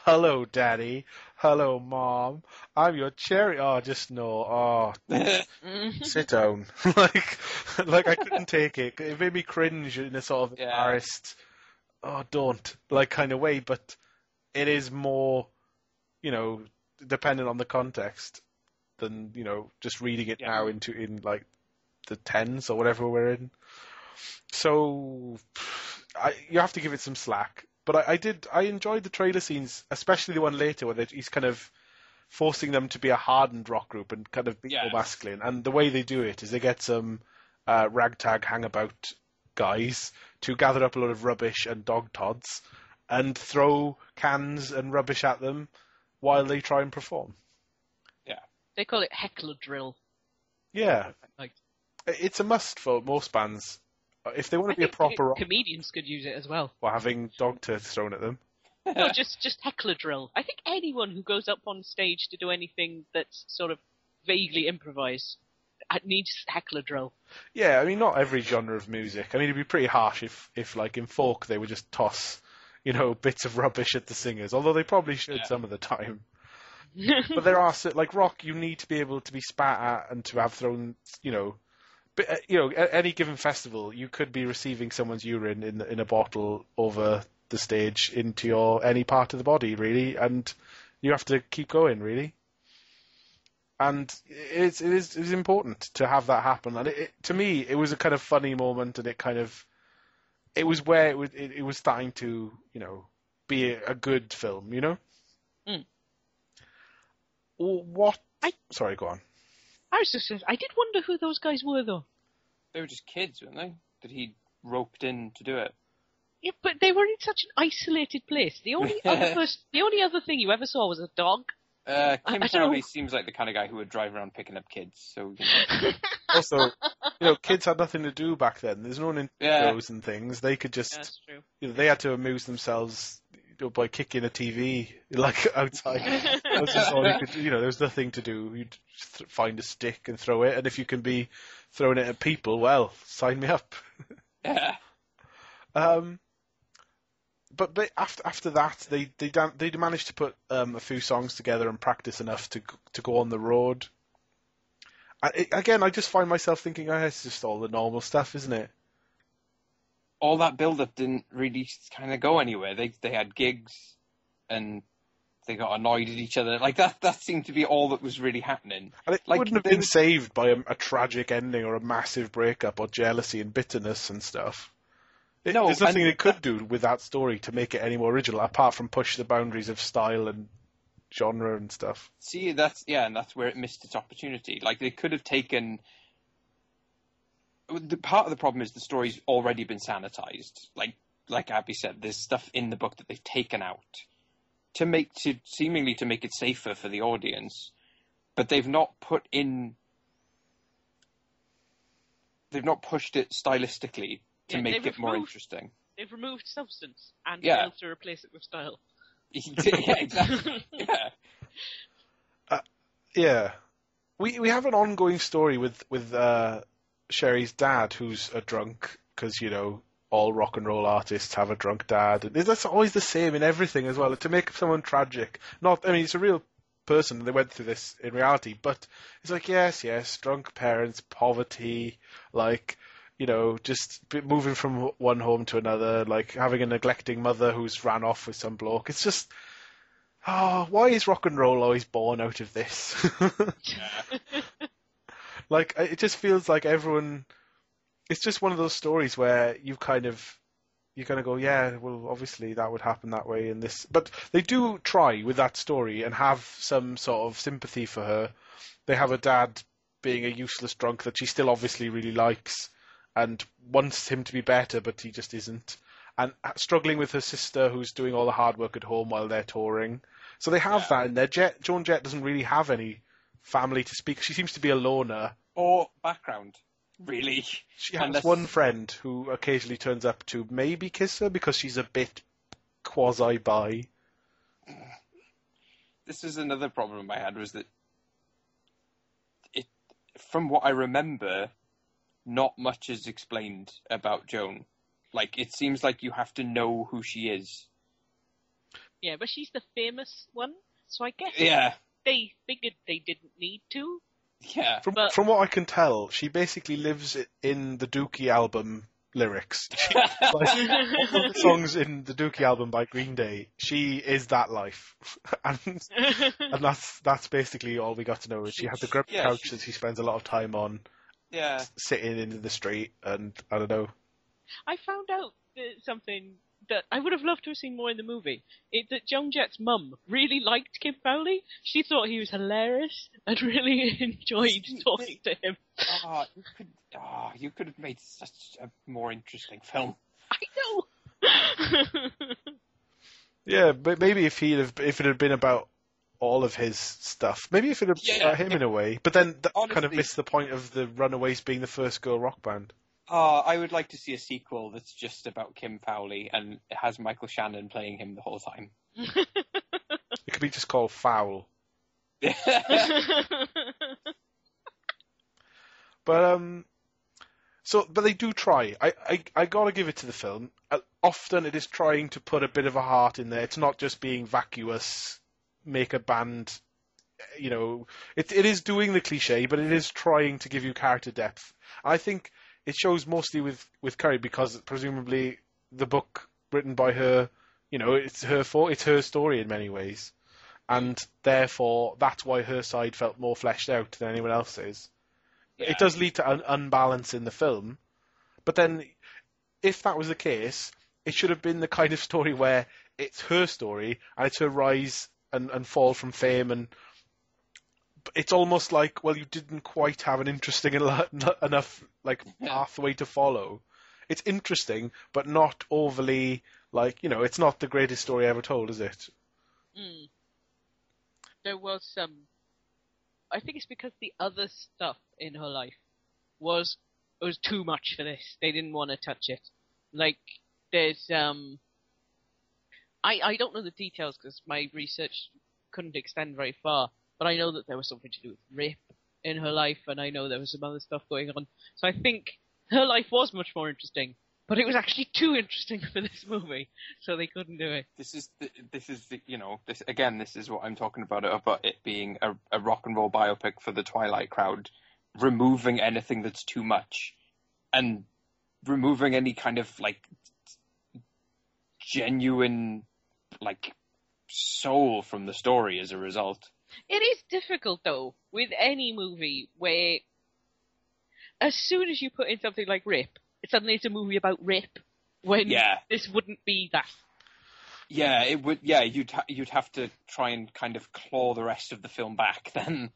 hello, Daddy. Hello, Mom. I'm your cherry. Oh, just no. Oh, sit down. like, like I couldn't take it. It made me cringe in a sort of Yeah. embarrassed, oh, don't, like kind of way. But it is more, you know, dependent on the context than, you know, just reading it Yeah. now into in like the tens or whatever we're in. So I, you have to give it some slack. But I, I did, I enjoyed the trailer scenes, especially the one later where they, he's kind of forcing them to be a hardened rock group and kind of be Yes. more masculine. And the way they do it is they get some uh, ragtag hangabout guys to gather up a lot of rubbish and dog tods and throw cans and rubbish at them while they try and perform. They call it heckler drill. Yeah. Like, It's a must for most bands. If they want I to be a think proper rock, comedians could use it as well. or having dog turds thrown at them. No, just just heckler drill. I think anyone who goes up on stage to do anything that's sort of vaguely improvised needs heckler drill. Yeah, I mean, not every genre of music. I mean, it'd be pretty harsh if, if like, in folk, they would just toss, you know, bits of rubbish at the singers, although they probably should Yeah. some of the time. But there are, like, rock, you need to be able to be spat at and to have thrown, you know, but, uh, you know, at any given festival, you could be receiving someone's urine in in a bottle over the stage into your any part of the body, really, and you have to keep going, really. And it's it is it is important to have that happen. And it, it, to me, it was a kind of funny moment, and it kind of it was where it was it, it was starting to, you know, be a, a good film, you know. Mm. Or what? I- Sorry, go on. I was just, I did wonder who those guys were, though. They were just kids, weren't they? That he roped in to do it. Yeah, but they were in such an isolated place. The only other pers- the only other thing you ever saw was a dog. Uh, I- Kim I don't Farley know. seems like the kind of guy who would drive around picking up kids. So you know. Also, you know, kids had nothing to do back then. There's no Nintendo Yeah. and things. They could just, That's true. you know, they had to amuse themselves, you know, by kicking a T V like outside. That's just all you could. You know, there was nothing to do. You'd th- find a stick and throw it, and if you can be throwing it at people, well, sign me up. Yeah. Um, but but after after that, they they dan- they managed to put um, a few songs together and practice enough to g- to go on the road. I, it, again, I just find myself thinking, oh, it's just all the normal stuff, isn't it? All that build-up didn't really kind of go anywhere. They they had gigs, and they got annoyed at each other. Like that that seemed to be all that was really happening. And it Like, wouldn't have they been would- saved by a, a tragic ending or a massive breakup or jealousy and bitterness and stuff. It, No, there's nothing and they could do with that story to make it any more original, apart from push the boundaries of style and genre and stuff. See, that's yeah, and that's where it missed its opportunity. Like they could have taken. The part of the problem is the story's already been sanitized. Like like Abby said, there's stuff in the book that they've taken out to make to seemingly to make it safer for the audience, but they've not put in. They've not pushed it stylistically to Yeah, make they've it more removed- interesting. They've removed substance and Yeah. failed to replace it with style. Yeah, exactly. Yeah. Yeah, we we have an ongoing story with with uh, Sherry's dad, who's a drunk, because you know all rock and roll artists have a drunk dad, and that's always the same in everything as well. To make someone tragic, not I mean it's a real person, they went through this in reality, but it's like yes, yes, drunk parents, poverty, like. You know, just b- moving from one home to another, like having a neglecting mother who's ran off with some bloke. It's just, oh, why is rock and roll always born out of this? Like, it just feels like everyone, it's just one of those stories where you kind of, you kind of go, yeah, well, obviously that would happen that way and this. But they do try with that story and have some sort of sympathy for her. They have a dad being a useless drunk that she still obviously really likes and wants him to be better, but he just isn't. And struggling with her sister, who's doing all the hard work at home while they're touring. So they have Yeah. that in there. Jet, Joan Jett doesn't really have any family to speak. She seems to be a loner. Or background, really. She And has that's- one friend who occasionally turns up to maybe kiss her because she's a bit quasi-bi. This is another problem I had, was that it, from what I remember, not much is explained about Joan. Like, it seems like you have to know who she is. Yeah, but she's the famous one, so I guess Yeah, they figured they didn't need to. yeah. From But- from what I can tell, she basically lives i- in the Dookie album lyrics. She, like, all of the songs in the Dookie album by Green Day, she is that life, and and that's that's basically all we got to know. Is she had the grip Yeah, couch she- that she spends a lot of time on, Yeah. sitting in the street, and I don't know. I found out uh, something that I would have loved to have seen more in the movie. It, that Joan Jett's mum really liked Kim Fowley. She thought he was hilarious and really enjoyed talking to him. Oh, you could, oh, you could have made such a more interesting film. I know. Yeah, but maybe if he have if it had been about all of his stuff, maybe if it had been Yeah. about him in a way. But then that kind of Honestly- missed the point of the Runaways being the first girl rock band. Oh, I would like to see a sequel that's just about Kim Fowley and it has Michael Shannon playing him the whole time. It could be just called Foul. But um, so but they do try. I I, I gotta give it to the film. Uh, often it is trying to put a bit of a heart in there. It's not just being vacuous, make a band. You know, it it is doing the cliche, but it is trying to give you character depth. I think it shows mostly with with Curry because presumably the book written by her, you know, it's her for it's her story in many ways, and therefore that's why her side felt more fleshed out than anyone else's. Yeah. It does lead to an unbalance in the film, but then if that was the case, it should have been the kind of story where it's her story and it's her rise and, and fall from fame, and it's almost like, well, you didn't quite have an interesting en- enough like pathway to follow. It's interesting, but not overly like, you know, it's not the greatest story ever told, is it? Mm. There was some. I think it's because the other stuff in her life was was too much for this. They didn't want to touch it. Like there's um. I I don't know the details because my research couldn't extend very far, but I know that there was something to do with rape in her life, and I know there was some other stuff going on. So I think her life was much more interesting, but it was actually too interesting for this movie, so they couldn't do it. This is the, this is the, you know, this again, this is what I'm talking about, about it being a, a rock and roll biopic for the Twilight crowd, removing anything that's too much and removing any kind of like genuine like soul from the story as a result. It is difficult, though, with any movie where as soon as you put in something like rape, suddenly it's a movie about rape, when Yeah. this wouldn't be that. Yeah, it would. Yeah, you'd ha- you'd have to try and kind of claw the rest of the film back then.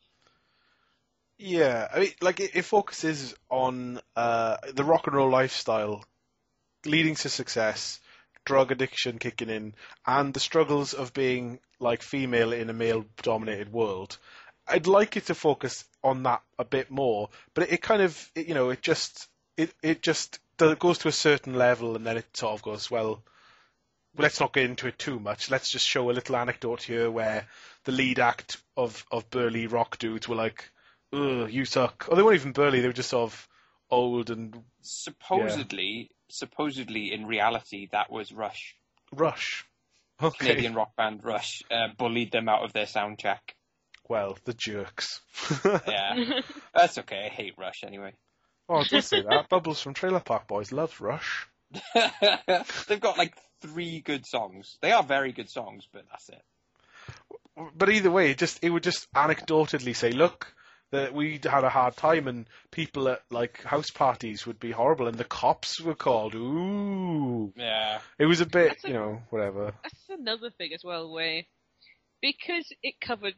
Yeah, I mean, like it, it focuses on uh, the rock and roll lifestyle leading to success, drug addiction kicking in, and the struggles of being like female in a male-dominated world. I'd like it to focus on that a bit more, but it, it kind of, it, you know, it just, it it just does, goes to a certain level, and then it sort of goes, well, let's not get into it too much. Let's just show a little anecdote here where the lead act of, of burly rock dudes were like, ugh, you suck. Or they weren't even burly, they were just sort of old and Supposedly, supposedly in reality, that was Rush. Rush. Okay. Canadian rock band Rush uh, bullied them out of their sound check. Well, the jerks. Yeah, that's okay. I hate Rush anyway. Oh, don't say that. Bubbles from Trailer Park Boys loves Rush. They've got like three good songs. They are very good songs, but that's it. But either way, it just it would just anecdotally say, look, that we had a hard time and people at like house parties would be horrible and the cops were called. Ooh. Yeah. It was a bit, That's a- you know, whatever. That's another thing as well, where because it covered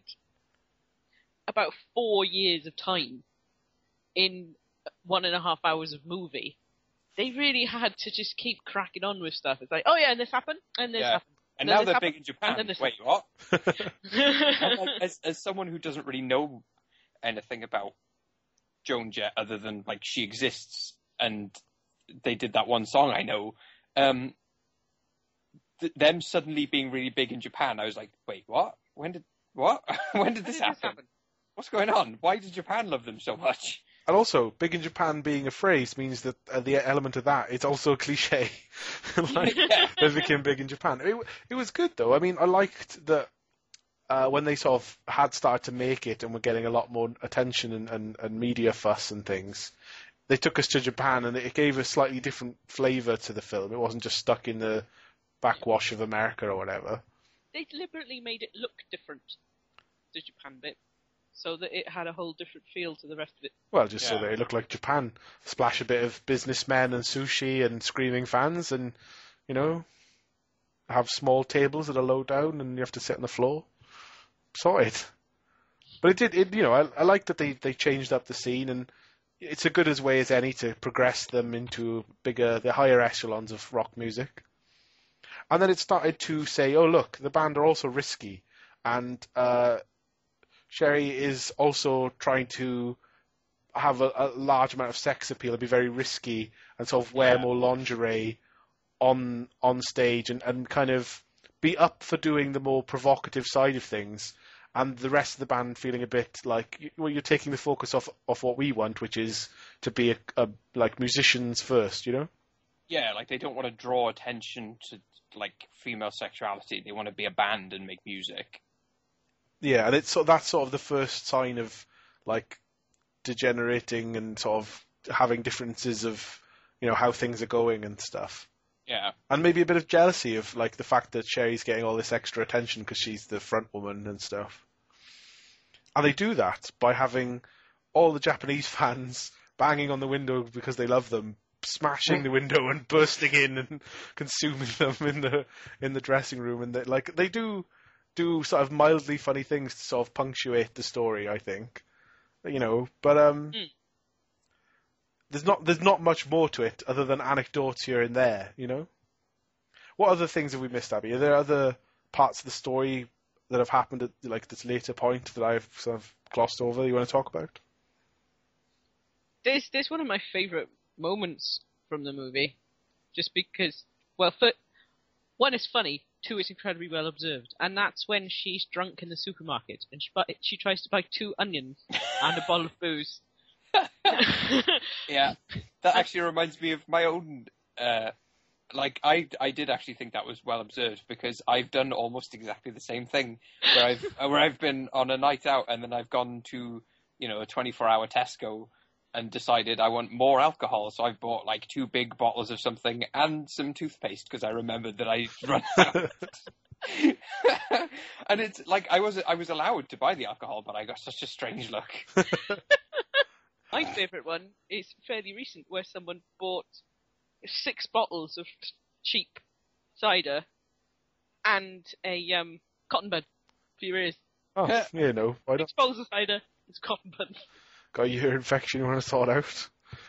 about four years of time in one and a half hours of movie, they really had to just keep cracking on with stuff. It's like, oh yeah, and this happened, and this Yeah. happened. And then now this they're happened, big in Japan. then this Wait, what? I'm like, as as someone who doesn't really know anything about Joan Jett other than like she exists and they did that one song I know, um, th- them suddenly being really big in Japan, I was like, wait, what? When did what? When did this When did happen? What's going on? Why did Japan love them so much? And also, big in Japan being a phrase means that uh, the element of that, it's also a cliche. Like, Yeah. it became big in Japan. It, it was good, though. I mean, I liked that uh, when they sort of had started to make it and were getting a lot more attention and, and, and media fuss and things, they took us to Japan and it gave a slightly different flavour to the film. It wasn't just stuck in the backwash of America or whatever. They deliberately made it look different, the Japan bit, so that it had a whole different feel to the rest of it. Well, just Yeah. so that it looked like Japan. Splash a bit of businessmen and sushi and screaming fans and, you know, have small tables that are low down and you have to sit on the floor. Sorted. But it did, it, you know, I, I like that they, they changed up the scene and it's a good as way as any to progress them into bigger, the higher echelons of rock music. And then it started to say, oh, look, the band are also risky. And uh, Sherry is also trying to have a, a large amount of sex appeal and be very risky and sort of wear Yeah. more lingerie on on stage and, and kind of be up for doing the more provocative side of things. And the rest of the band feeling a bit like, well, you're taking the focus off, off what we want, which is to be a, a, like musicians first, you know? Yeah, like they don't want to draw attention to like female sexuality. They want to be a band and make music. Yeah, and it's so that's sort of the first sign of like degenerating and sort of having differences of, you know, how things are going and stuff. Yeah. And maybe a bit of jealousy of like the fact that Sherry's getting all this extra attention because she's the front woman and stuff. And they do that by having all the Japanese fans banging on the window because they love them, smashing the window and bursting in and consuming them in the in the dressing room. And they, like they do do sort of mildly funny things to sort of punctuate the story, I think. You know, but um, Mm. there's not there's not much more to it other than anecdotes here and there. You know, what other things have we missed, Abby? Are there other parts of the story that have happened at like this later point that I've sort of glossed over? You want to talk about? There's, there's one of my favourite moments from the movie, just because, well, for, one, it's funny, two, it's incredibly well observed, and that's when she's drunk in the supermarket, and she, buy, she tries to buy two onions and a bottle of booze. Yeah. That actually reminds me of my own, uh, like, I, I did actually think that was well observed because I've done almost exactly the same thing where I've, where I've been on a night out and then I've gone to, you know, a twenty-four hour Tesco and decided I want more alcohol. So I've bought like two big bottles of something and some toothpaste because I remembered that I'd run out. And it's like, I was, I was allowed to buy the alcohol, but I got such a strange look. My favourite one is fairly recent, where someone bought six bottles of cheap cider and a um, cotton bud for your ears. Oh, you know, why not? Six bottles of cider, it's cotton bud. Got your ear infection you want to sort out?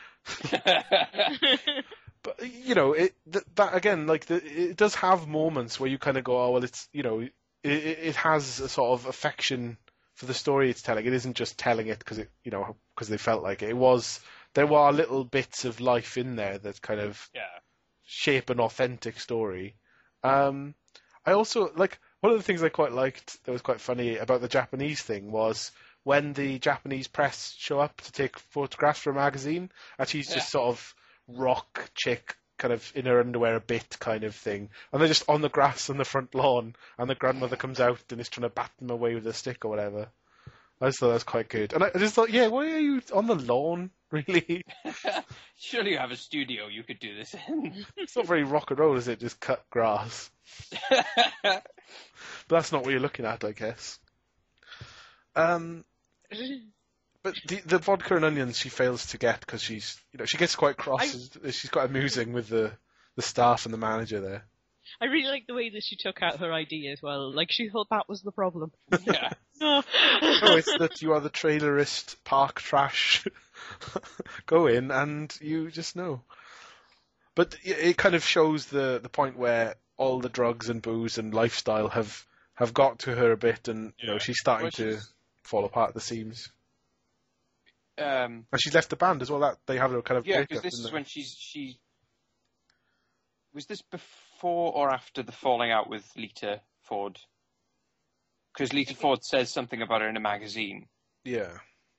But you know, it th- that again, like the, it does have moments where you kind of go, oh well, it's you know, it, it has a sort of affection for the story it's telling. It isn't just telling it because it, you know, because they felt like it. It was there were little bits of life in there that kind of Yeah. shape an authentic story. Um, I also like one of the things I quite liked that was quite funny about the Japanese thing was when the Japanese press show up to take photographs for a magazine, and she's just Yeah. sort of rock chick, kind of in her underwear a bit kind of thing, and they're just on the grass on the front lawn, and the grandmother comes out and is trying to bat them away with a stick or whatever. I just thought that was quite good, and I just thought, yeah, why are you on the lawn, really? Surely you have a studio you could do this in. It's not very rock and roll, is it? Just cut grass. But that's not what you're looking at, I guess. Um, but the, the vodka and onions she fails to get because she's, you know, she gets quite cross. I- She's quite amusing with the, the staff and the manager there. I really like the way that she took out her I D as well. Like, she thought that was the problem. Yeah. No. No, it's that you are the trailerist park trash. Go in and you just know. But it it kind of shows the, the point where all the drugs and booze and lifestyle have, have got to her a bit, and you know Yeah. she's starting Which to is- fall apart at the seams. Um, And she's left the band as well. That they have a kind of yeah, breakup, because this didn't is they? when she's, she... Was this before or after the falling out with Lita Ford? Because Lita Ford says something about her in a magazine. Yeah.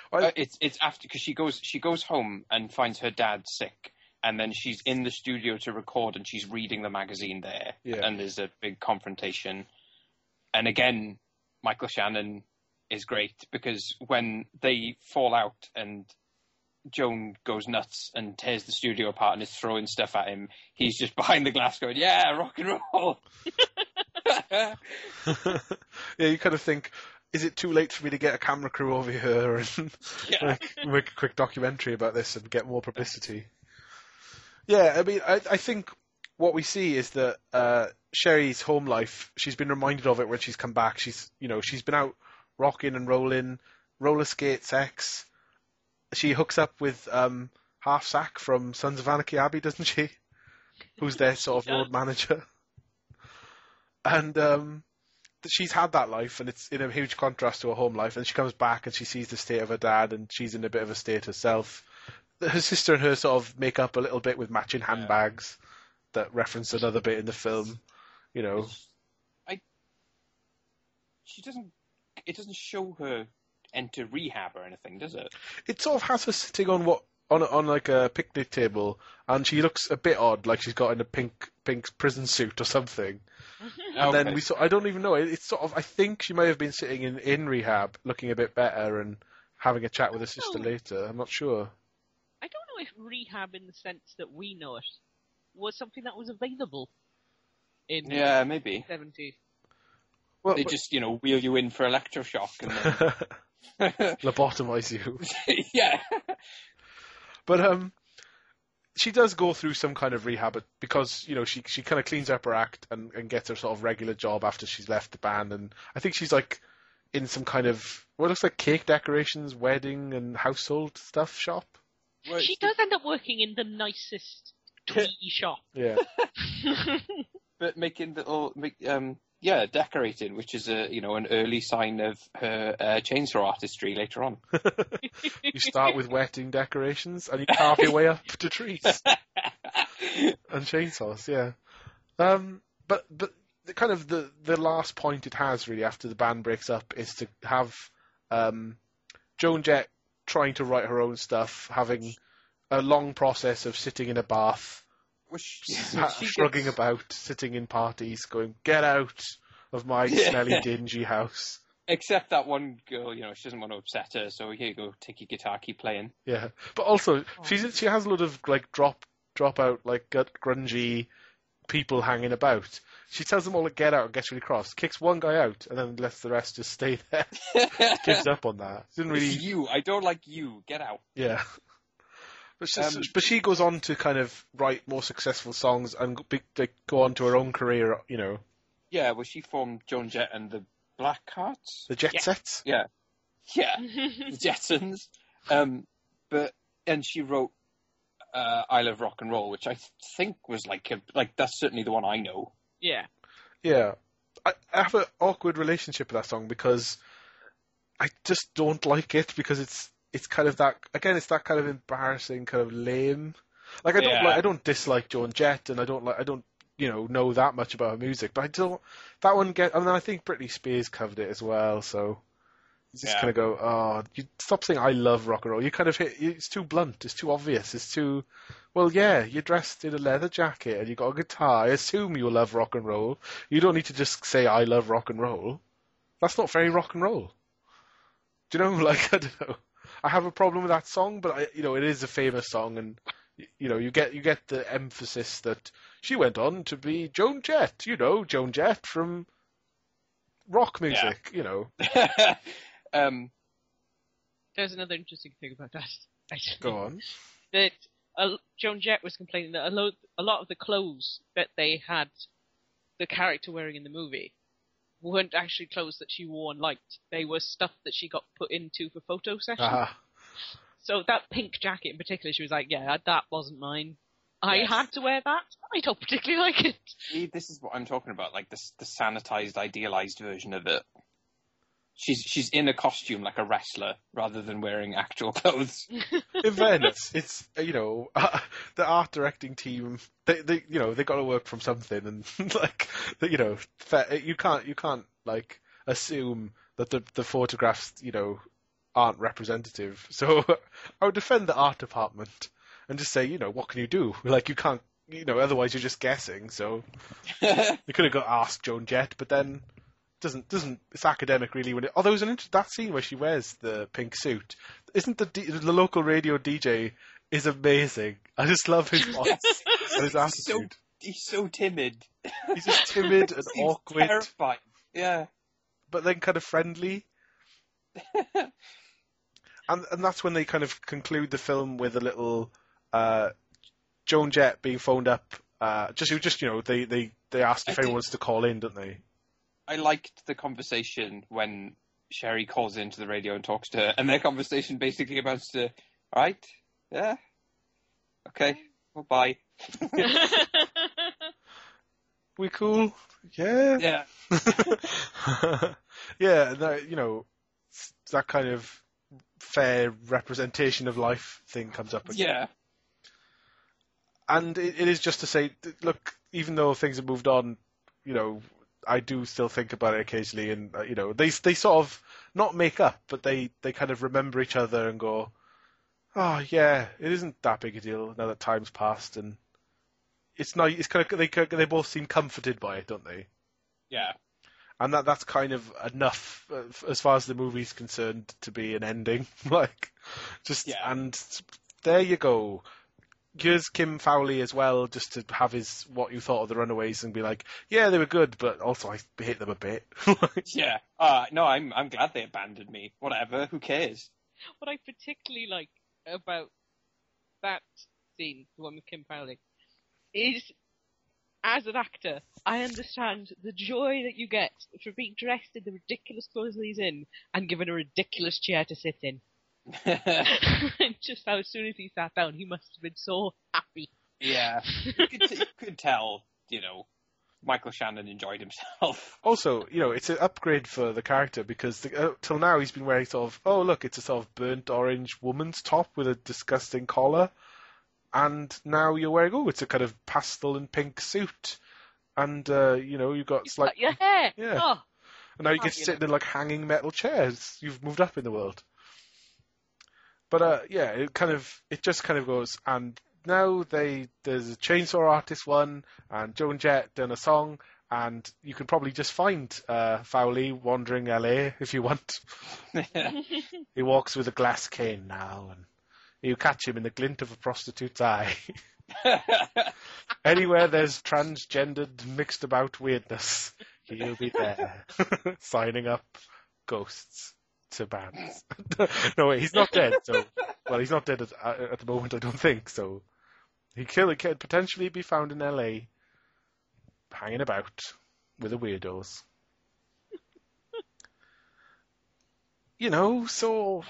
I, Uh, it's it's after because she goes she goes home and finds her dad sick, and then she's in the studio to record, and she's reading the magazine there, Yeah. and there's a big confrontation, and again, Michael Shannon is great because when they fall out and Joan goes nuts and tears the studio apart and is throwing stuff at him, he's just behind the glass going, "Yeah, rock and roll." yeah, you kind of think, is it too late for me to get a camera crew over here and Yeah. like, make a quick documentary about this and get more publicity? Yeah, I mean, I, I think what we see is that uh, Sherry's home life, she's been reminded of it when she's come back. She's, you know, she's been out rocking and rolling, roller skate sex. She hooks up with um, Half Sack from Sons of Anarchy Abbey, doesn't she? Who's their sort of road manager. And um, she's had that life, and it's in a huge contrast to her home life. And she comes back and she sees the state of her dad, and she's in a bit of a state herself. Her sister and her sort of make up a little bit with matching handbags that reference another bit in the film. You know, I. She doesn't. It doesn't show her enter rehab or anything, does it? it sort of has her sitting on what on on like a picnic table, and she looks a bit odd, like she's got in a pink pink prison suit or something. And Okay. then we saw, I don't even know, it, it's sort of, I think she may have been sitting in, in rehab, looking a bit better and having a chat with her sister Oh. later. I'm not sure. I don't know if rehab, in the sense that we know it, was something that was available in Yeah, maybe. the seventies. Well, They but- just, you know, wheel you in for electroshock and then... lobotomize you. yeah. But um, she does go through some kind of rehab because, you know, she she kind of cleans up her act and, and gets her sort of regular job after she's left the band. And I think she's like in some kind of, what looks like cake decorations, wedding and household stuff shop. Well, She it's does end up working in the nicest twee shop. Yeah. But making little, make, um, yeah, decorating, which is a, you know, an early sign of her uh, chainsaw artistry later on. You start with wetting decorations and you carve your way up to trees and chainsaws, yeah. Um, but but the kind of the, the last point it has really after the band breaks up is to have um, Joan Jett trying to write her own stuff, having a long process of sitting in a bath, Well, she, ha- she shrugging gets- about, sitting in parties, going, "Get out of my Yeah. smelly, dingy house." Except that one girl, you know, she doesn't want to upset her, so here you go, take your guitar, keep playing. Yeah, but also she's she has a lot of like drop drop out like gut grungy people hanging about. She tells them all to get out and gets really cross, kicks one guy out, and then lets the rest just stay there. Gives up on that. Didn't really, It's you, I don't like you, get out. yeah. But she, Um, but she goes on to kind of write more successful songs and go, big, like, go on to her own career. You know, Yeah, well, she formed Joan Jett and the Black Hearts. the Jet Yeah. Sets. Yeah, yeah, the Jetsons. Um, but and she wrote uh, "I Love Rock and Roll," which I think was like a like that's certainly the one I know. Yeah. Yeah, I, I have an awkward relationship with that song because I just don't like it because it's it's kind of that again. It's that kind of embarrassing, kind of lame. Like I don't Yeah. like I don't dislike Joan Jett, and I don't like I don't you know know that much about her music, but I don't that one get. I mean, I think Britney Spears covered it as well, so you just Yeah. kind of go, oh, you stop saying I love rock and roll. You kind of hit. It's too blunt. It's too obvious. It's too. Well, yeah, you're dressed in a leather jacket and you got a guitar. I assume you love rock and roll. You don't need to just say I love rock and roll. That's not very rock and roll. Do you know? Like I don't know. I have a problem with that song, but I, you know, it is a famous song, and you know, you get you get the emphasis that she went on to be Joan Jett. You know, Joan Jett from rock music. You know, um, There's another interesting thing about that. actually. go on. That uh, Joan Jett was complaining that a, lo- a lot of the clothes that they had the character wearing in the movie weren't actually clothes that she wore and liked. They were stuff that she got put into for photo sessions. Ah, So that pink jacket in particular, she was like, yeah, that wasn't mine. I Yes. had to wear that. I don't particularly like it. see, this is what I'm talking about, like this the sanitized, idealized version of it. She's she's in a costume like a wrestler rather than wearing actual clothes. in fairness, it's you know uh, the art directing team. They they you know they got to work from something, and like you know fa- you can't you can't like assume that the the photographs you know aren't representative. So I would defend the art department and just say, you know, what can you do? Like, you can't, you know, otherwise you're just guessing. So they could have got asked Joan Jett, but then doesn't doesn't it's academic really. When it, although there's an inter- that scene where she wears the pink suit, isn't the D- the local radio D J is amazing. I just love his voice and his attitude. He's so timid. He's just timid and He's awkward. terrifying. Yeah. But then kind of friendly. and and that's when they kind of conclude the film with a little uh, Joan Jett being phoned up. Uh, just just you know they, they, they asked if I anyone did- wants to call in, don't they? I liked the conversation when Sherry calls into the radio and talks to her, and their conversation basically amounts to, all right, yeah, okay, well, bye. We cool? Yeah. Yeah. Yeah, that, you know, that kind of fair representation of life thing comes up again. Yeah. And it, it is just to say, th- look, even though things have moved on, you know, I do still think about it occasionally, and uh, you know, they they sort of not make up, but they, they kind of remember each other and go, oh yeah, it isn't that big a deal now that time's passed, and it's not. It's kind of they they both seem comforted by it, don't they? Yeah. And that that's kind of enough uh, as far as the movie's concerned to be an ending. Like, just Yeah. and there you go. Here's Kim Fowley as well, just to have his what you thought of the Runaways and be like, yeah, they were good, but also I hate them a bit. Yeah. Uh, no, I'm I'm glad they abandoned me. Whatever. Who cares? What I particularly like about that scene, the one with Kim Fowley, is as an actor, I understand the joy that you get for being dressed in the ridiculous clothes that he's in and given a ridiculous chair to sit in. Just how as soon as he sat down, he must have been so happy. Yeah. You could, you could tell, you know, Michael Shannon enjoyed himself. Also, you know, it's an upgrade for the character because the, uh, till now he's been wearing sort of, oh look, it's a sort of burnt orange woman's top with a disgusting collar. And now you're wearing, oh, it's a kind of pastel and pink suit. And, uh, you know, you've got You've slight... got your hair! Yeah. Oh, And now you get to Fabulous. sit in like hanging metal chairs. You've moved up in the world. But, uh, yeah, it kind of, it just kind of goes, and now they, there's a Chainsaw Artist one, and Joan Jett done a song, and you can probably just find, uh, Fowley wandering L A if you want. He walks with a glass cane now, and you catch him in the glint of a prostitute's eye. Anywhere there's transgendered, mixed about weirdness, he'll be there, signing up ghosts to bands. No, wait, he's not dead. So, well, he's not dead at, at the moment, I don't think. So, he could, he could potentially be found in L A, hanging about with the weirdos. You know, so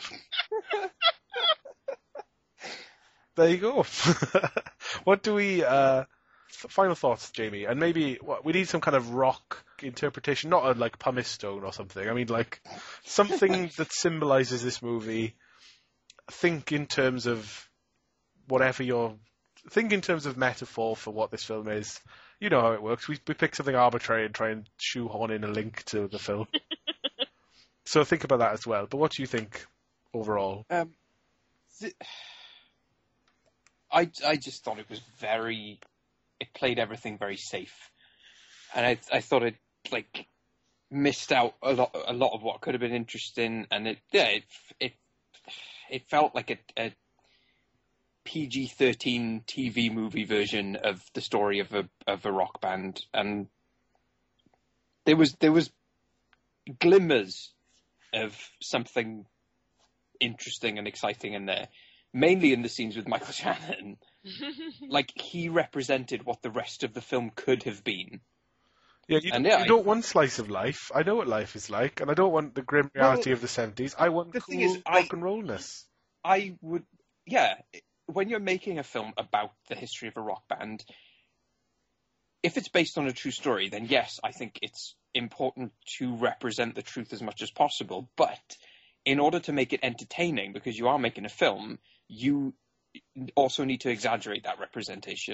there you go. What do we? Uh, final thoughts, Jamie, and maybe what, we need some kind of rock interpretation, not a, like pumice stone or something. I mean, like something that symbolizes this movie. Think in terms of whatever your think in terms of metaphor for what this film is. You know how it works. We we pick something arbitrary and try and shoehorn in a link to the film. So think about that as well. But what do you think overall? Um, th- I I just thought it was very. It played everything very safe, and I I thought it like missed out a lot a lot of what could have been interesting, and it yeah it it it felt like a, a P G thirteen T V movie version of the story of a of a rock band, and there was there was glimmers of something interesting and exciting in there, mainly in the scenes with Michael Shannon. Like, he represented what the rest of the film could have been. Yeah, you, And don't, yeah, you I- don't want slice of life. I know what life is like, and I don't want the grim reality Well, of the seventies. I want the cool thing is, rock I- and rollness. I would, yeah, when you're making a film about the history of a rock band, if it's based on a true story, then yes, I think it's important to represent the truth as much as possible. But in order to make it entertaining, because you are making a film, you also need to exaggerate that representation.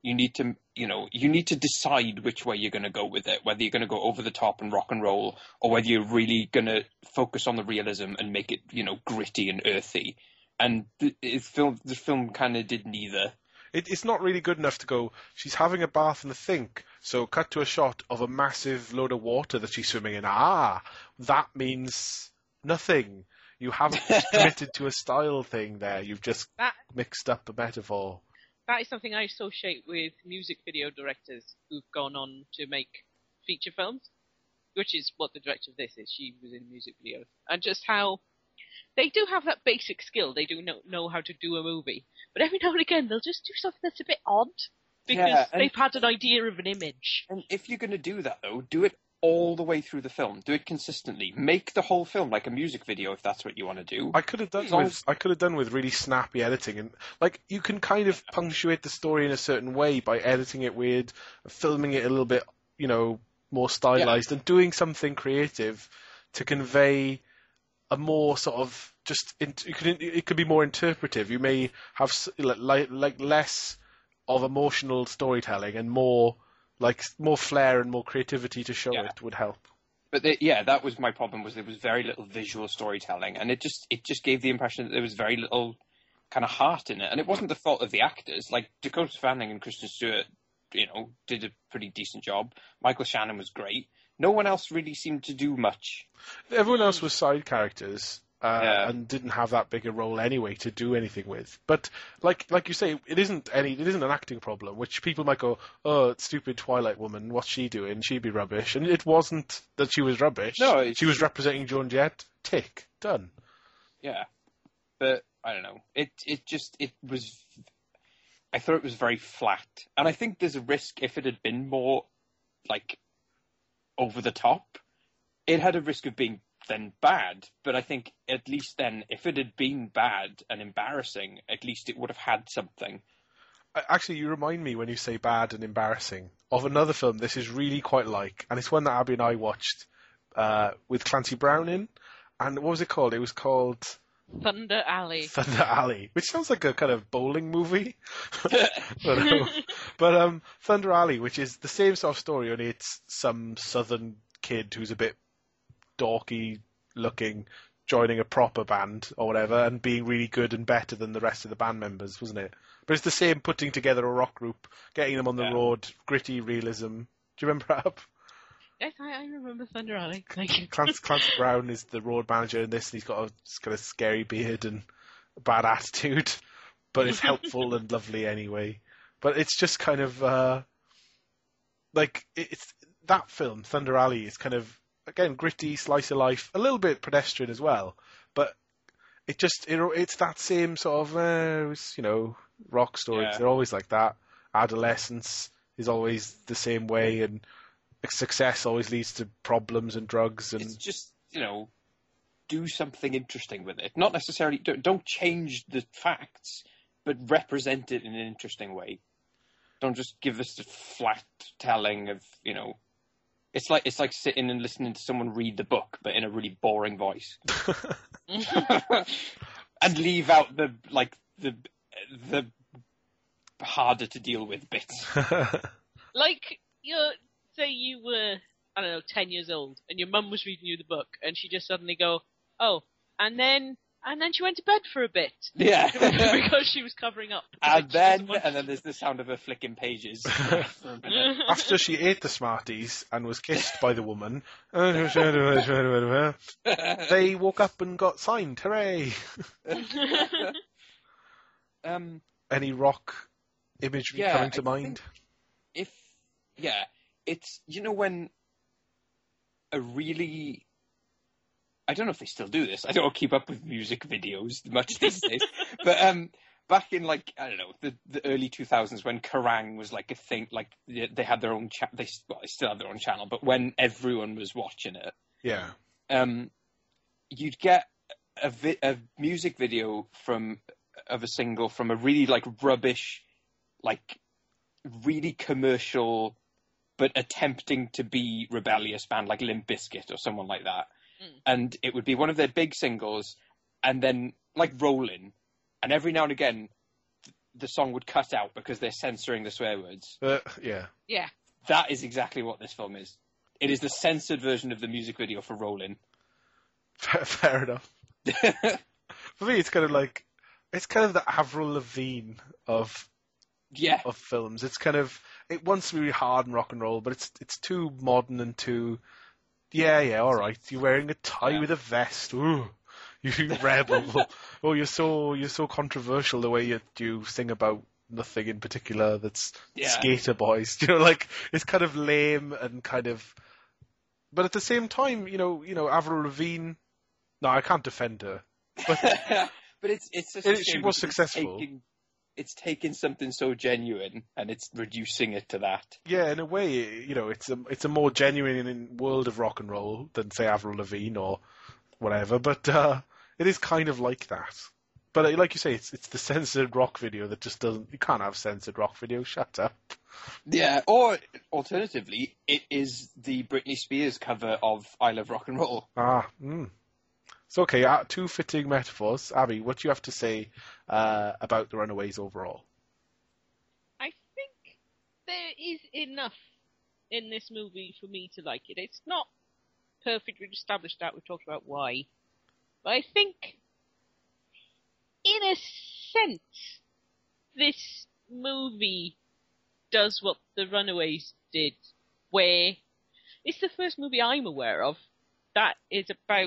You need to, you know, you need to decide which way you're going to go with it, whether you're going to go over the top and rock and roll, or whether you're really going to focus on the realism and make it, you know, gritty and earthy. And the, it film, the film kind of did neither. It, it's not really good enough to go, she's having a bath in the sink, so cut to a shot of a massive load of water that she's swimming in. Ah, that means nothing. You haven't committed to a style thing there. You've just That mixed up a metaphor. that is something I associate with music video directors who've gone on to make feature films, which is what the director of this is. She was in music videos. And just how they do have that basic skill. They do know, know how to do a movie. But every now and again, they'll just do something that's a bit odd because Yeah, and- they've had an idea of an image. And if you're going to do that, though, do it all the way through the film. Do it consistently. Make the whole film like a music video if that's what you want to do. I could have done As long with as- I could have done with really snappy editing, and like you can kind of punctuate the story in a certain way by editing it weird, filming it a little bit, you know, more stylized, and doing something creative to convey a more sort of just in, you could it could be more interpretive. You may have s- like like less of emotional storytelling and more like more flair and more creativity to show Yeah. it would help. But they, yeah, that was my problem. Was there was very little visual storytelling, and it just it just gave the impression that there was very little kind of heart in it. And it wasn't the fault of the actors. Like Dakota Fanning and Kristen Stewart, you know, did a pretty decent job. Michael Shannon was great. No one else really seemed to do much. Everyone else was side characters uh, Yeah. and didn't have that big a role anyway to do anything with. But like like you say, it isn't any it isn't an acting problem, which people might go, oh, it's stupid Twilight woman, what's she doing? She'd be rubbish. And it wasn't that she was rubbish. No, it's- she was representing Joan Jett. Tick, done. Yeah, but I don't know. It it just it was. I thought it was very flat, and I think there's a risk if it had been more like over the top, it had a risk of being then bad. But I think at least then, if it had been bad and embarrassing, at least it would have had something. I- Actually, you remind me when you say bad and embarrassing of another film this is really quite like, and it's one that Abby and I watched uh, with Clancy Brown in. And what was it called? It was called Thunder Alley. Thunder Alley, which sounds like a kind of bowling movie. but um, but um, Thunder Alley, which is the same sort of story, only it's some southern kid who's a bit dorky looking, joining a proper band or whatever, and being really good and better than the rest of the band members, wasn't it? But it's the same putting together a rock group, getting them on the Yeah. road, gritty realism. Do you remember that? Yes, I, I remember Thunder Alley. Thank you. Clancy, Clancy Brown is the road manager in this, and he's got a kind of scary beard and a bad attitude, but it's helpful and lovely anyway. But it's just kind of uh, like it- it's that film, Thunder Alley, is kind of again gritty, slice of life, a little bit pedestrian as well, but it just it, it's that same sort of uh, it's, you know rock stories. Yeah. They're always like that. Adolescence is always the same way, and success always leads to problems and drugs and It's just, you know, do something interesting with it. Not necessarily, don't, don't change the facts, but represent it in an interesting way. Don't just give us a flat telling of, you know, it's like it's like sitting and listening to someone read the book, but in a really boring voice, and leave out the like the the harder to deal with bits. Like, you say you were, I don't know, ten years old, and your mum was reading you the book, and she just suddenly go, oh, and then, and then she went to bed for a bit. Yeah. Because she was covering up. And Like, she then, doesn't want and to- then there's the sound of her flicking pages. for a minute. After she ate the Smarties and was kissed by the woman, they woke up and got signed. Hooray! um, Any rock imagery Yeah, coming to I mind? if yeah, it's you know when a really I don't know if they still do this. I don't keep up with music videos much these days. But um, back in like I don't know the, the early two thousands when Kerrang was like a thing, like they, they had their own cha- they well they still have their own channel, but when everyone was watching it, Yeah. um, you'd get a, vi- a music video from of a single from a really like rubbish, like really commercial, but attempting to be rebellious band like Limp Bizkit or someone like that, Mm. and it would be one of their big singles, and then like Rollin', and every now and again the song would cut out because they're censoring the swear words. Uh, yeah. Yeah. That is exactly what this film is. It is the censored version of the music video for Rollin'. Fair, fair enough. For me, it's kind of like, it's kind of the Avril Lavigne of Yeah. of films. It's kind of, it wants to be hard and rock and roll, but it's it's too modern and too, yeah, yeah, all right. You're wearing a tie Yeah. with a vest. Ooh, you rebel. Oh, you're so you're so controversial the way you you sing about nothing in particular. That's Yeah. Skater Boys. You know, like it's kind of lame and kind of, but at the same time, you know, you know, Avril Lavigne. No, I can't defend her. But but it's it's such It- a she shame was because it's successful. taking- It's taking something so genuine and it's reducing it to that. yeah, in a way, you know, it's a it's a more genuine world of rock and roll than say Avril Lavigne or whatever. But uh, it is kind of like that. But uh, like you say, it's it's the censored rock video that just doesn't. You can't have censored rock video. Shut up. Yeah, or alternatively, it is the Britney Spears cover of I Love Rock and Roll. Ah, mm. So okay, uh, two fitting metaphors. Abby, what do you have to say uh, about The Runaways overall? I think there is enough in this movie for me to like it. It's not perfect. We've established that. We've talked about why. But I think, in a sense, this movie does what The Runaways did, where it's the first movie I'm aware of that is about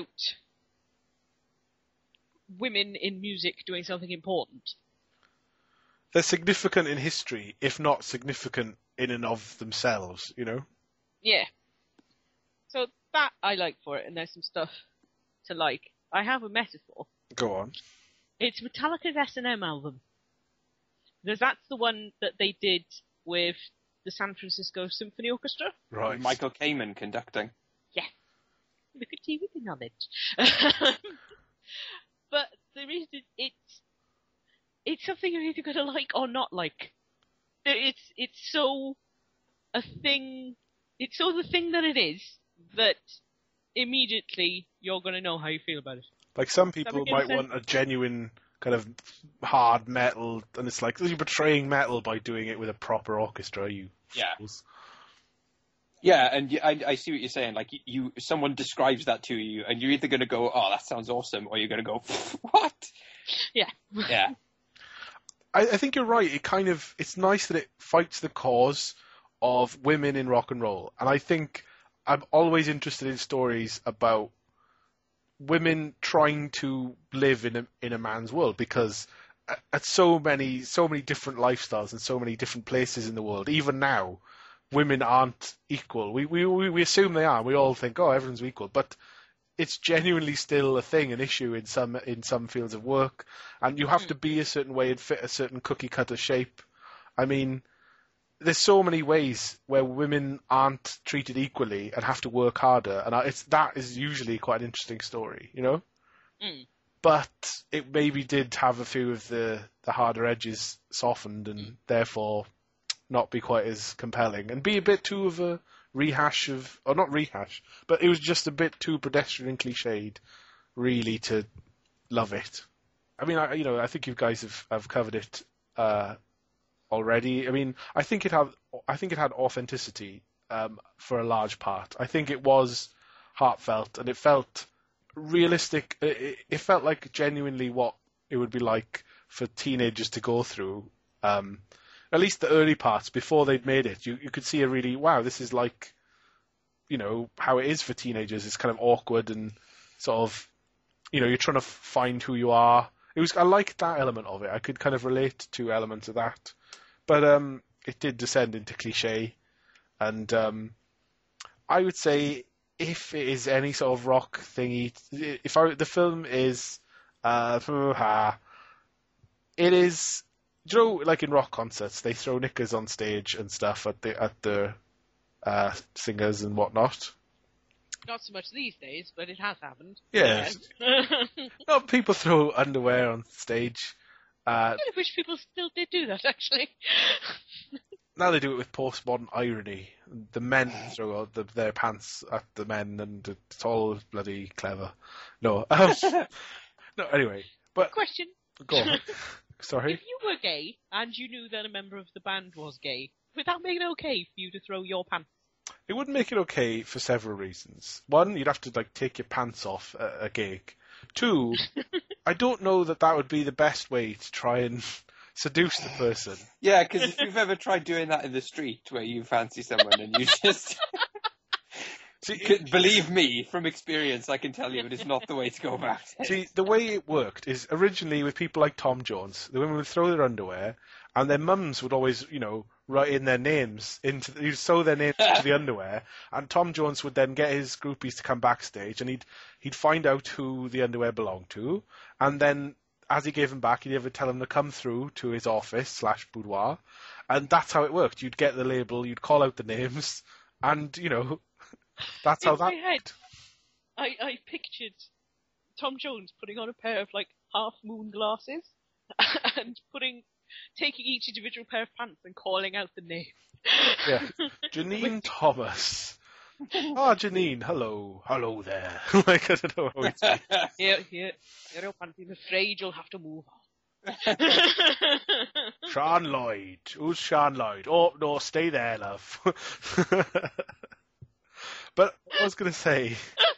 women in music doing something important. They're significant in history, if not significant in and of themselves. You know. Yeah. So that I like for it, and there's some stuff to like. I have a metaphor. Go on. It's Metallica's S and M album. Because that's the one that they did with the San Francisco Symphony Orchestra. Right. Michael Kamen conducting. Look at you with the knowledge. But the reason it's it's something you're either going to like or not like. It's it's so a thing. It's so the thing that it is that immediately you're going to know how you feel about it. Like some people making might sense? want a genuine kind of hard metal, and it's like you're betraying metal by doing it with a proper orchestra. You Yeah. fools. Yeah, and y- I, I see what you're saying. Like, you, you someone describes that to you, and you're either going to go, "Oh, that sounds awesome," or you're going to go, "What?" Yeah. Yeah, I, I think you're right. It kind of it's nice that it fights the cause of women in rock and roll, and I think I'm always interested in stories about women trying to live in a in a man's world, because at, at so many so many different lifestyles and so many different places in the world, even now, women aren't equal. We we we assume they are. We all think, oh, everyone's equal, but it's genuinely still a thing, an issue in some in some fields of work, and you have to be a certain way and fit a certain cookie cutter shape. I mean, there's so many ways where women aren't treated equally and have to work harder, and it's that is usually quite an interesting story, you know. Mm. But it maybe did have a few of the the harder edges softened, and Mm. therefore not be quite as compelling, and be a bit too of a rehash of, or not rehash, but it was just a bit too pedestrian and cliched, really, to love it. I mean, I, you know, I think you guys have, have covered it uh, already. I mean, I think it had, I think it had authenticity um, for a large part. I think it was heartfelt, and it felt realistic. It, it felt like genuinely what it would be like for teenagers to go through. Um, At least the early parts, before they'd made it, you, you could see a really, wow, this is like, you know, how it is for teenagers. It's kind of awkward and sort of, you know, you're trying to find who you are. It was, I liked that element of it. I could kind of relate to elements of that. But um, it did descend into cliche. And um, I would say if it is any sort of rock thingy, if I, the film is, uh, it is... Do you know, like in rock concerts, they throw knickers on stage and stuff at the at the uh, singers and whatnot? Not so much these days, but it has happened. Yeah. Yeah. No, people throw underwear on stage. Uh, I wish people still did do that, actually. now they do it with postmodern irony. The men throw out the, their pants at the men, and it's all bloody clever. No, um, no. Anyway, but Question. go on. Sorry? If you were gay and you knew that a member of the band was gay, would that make it okay for you to throw your pants? It wouldn't make it okay for several reasons. One, you'd have to like take your pants off at a gig. Two, I don't know that that would be the best way to try and seduce the person. Yeah, because if you've ever tried doing that in the street where you fancy someone and you just... See, Could- Believe me, from experience, I can tell you it is not the way to go about it. See, the way it worked is originally with people like Tom Jones, the women would throw their underwear, and their mums would always, you know, write in their names into, the, you'd sew their names into the underwear, and Tom Jones would then get his groupies to come backstage, and he'd he'd find out who the underwear belonged to, and then as he gave them back, he'd ever tell them to come through to his office slash boudoir, and that's how it worked. You'd get the label, you'd call out the names, and you know, that's how In that my head, I, I pictured Tom Jones putting on a pair of like half moon glasses and putting taking each individual pair of pants and calling out the name. Yeah. Janine Thomas. Ah, Janine, hello. Hello there. Like, I don't know how it's... Here, here, here, your pants. I'm afraid you'll have to move on. Sean Lloyd. Who's Sean Lloyd? Oh, no, stay there, love. But what I was going to say...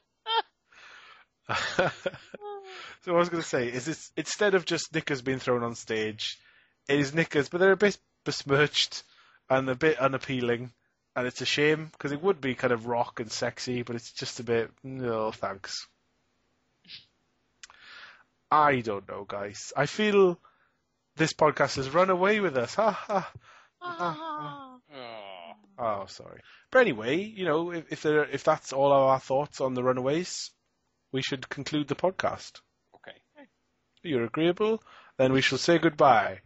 so what I was going to say is this, instead of just knickers being thrown on stage, it is knickers, but they're a bit besmirched and a bit unappealing. And it's a shame, because it would be kind of rock and sexy, but it's just a bit, no, thanks. I don't know, guys. I feel this podcast has run away with us. Ha, ha. Ha, ha. Oh, sorry. But anyway, you know, if if, there, if that's all our thoughts on the Runaways, we should conclude the podcast. Okay. You're agreeable? Then we shall say goodbye.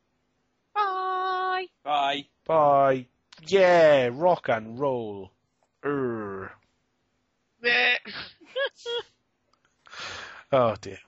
Bye. Bye. Bye. Yeah, rock and roll. Urgh. Oh dear.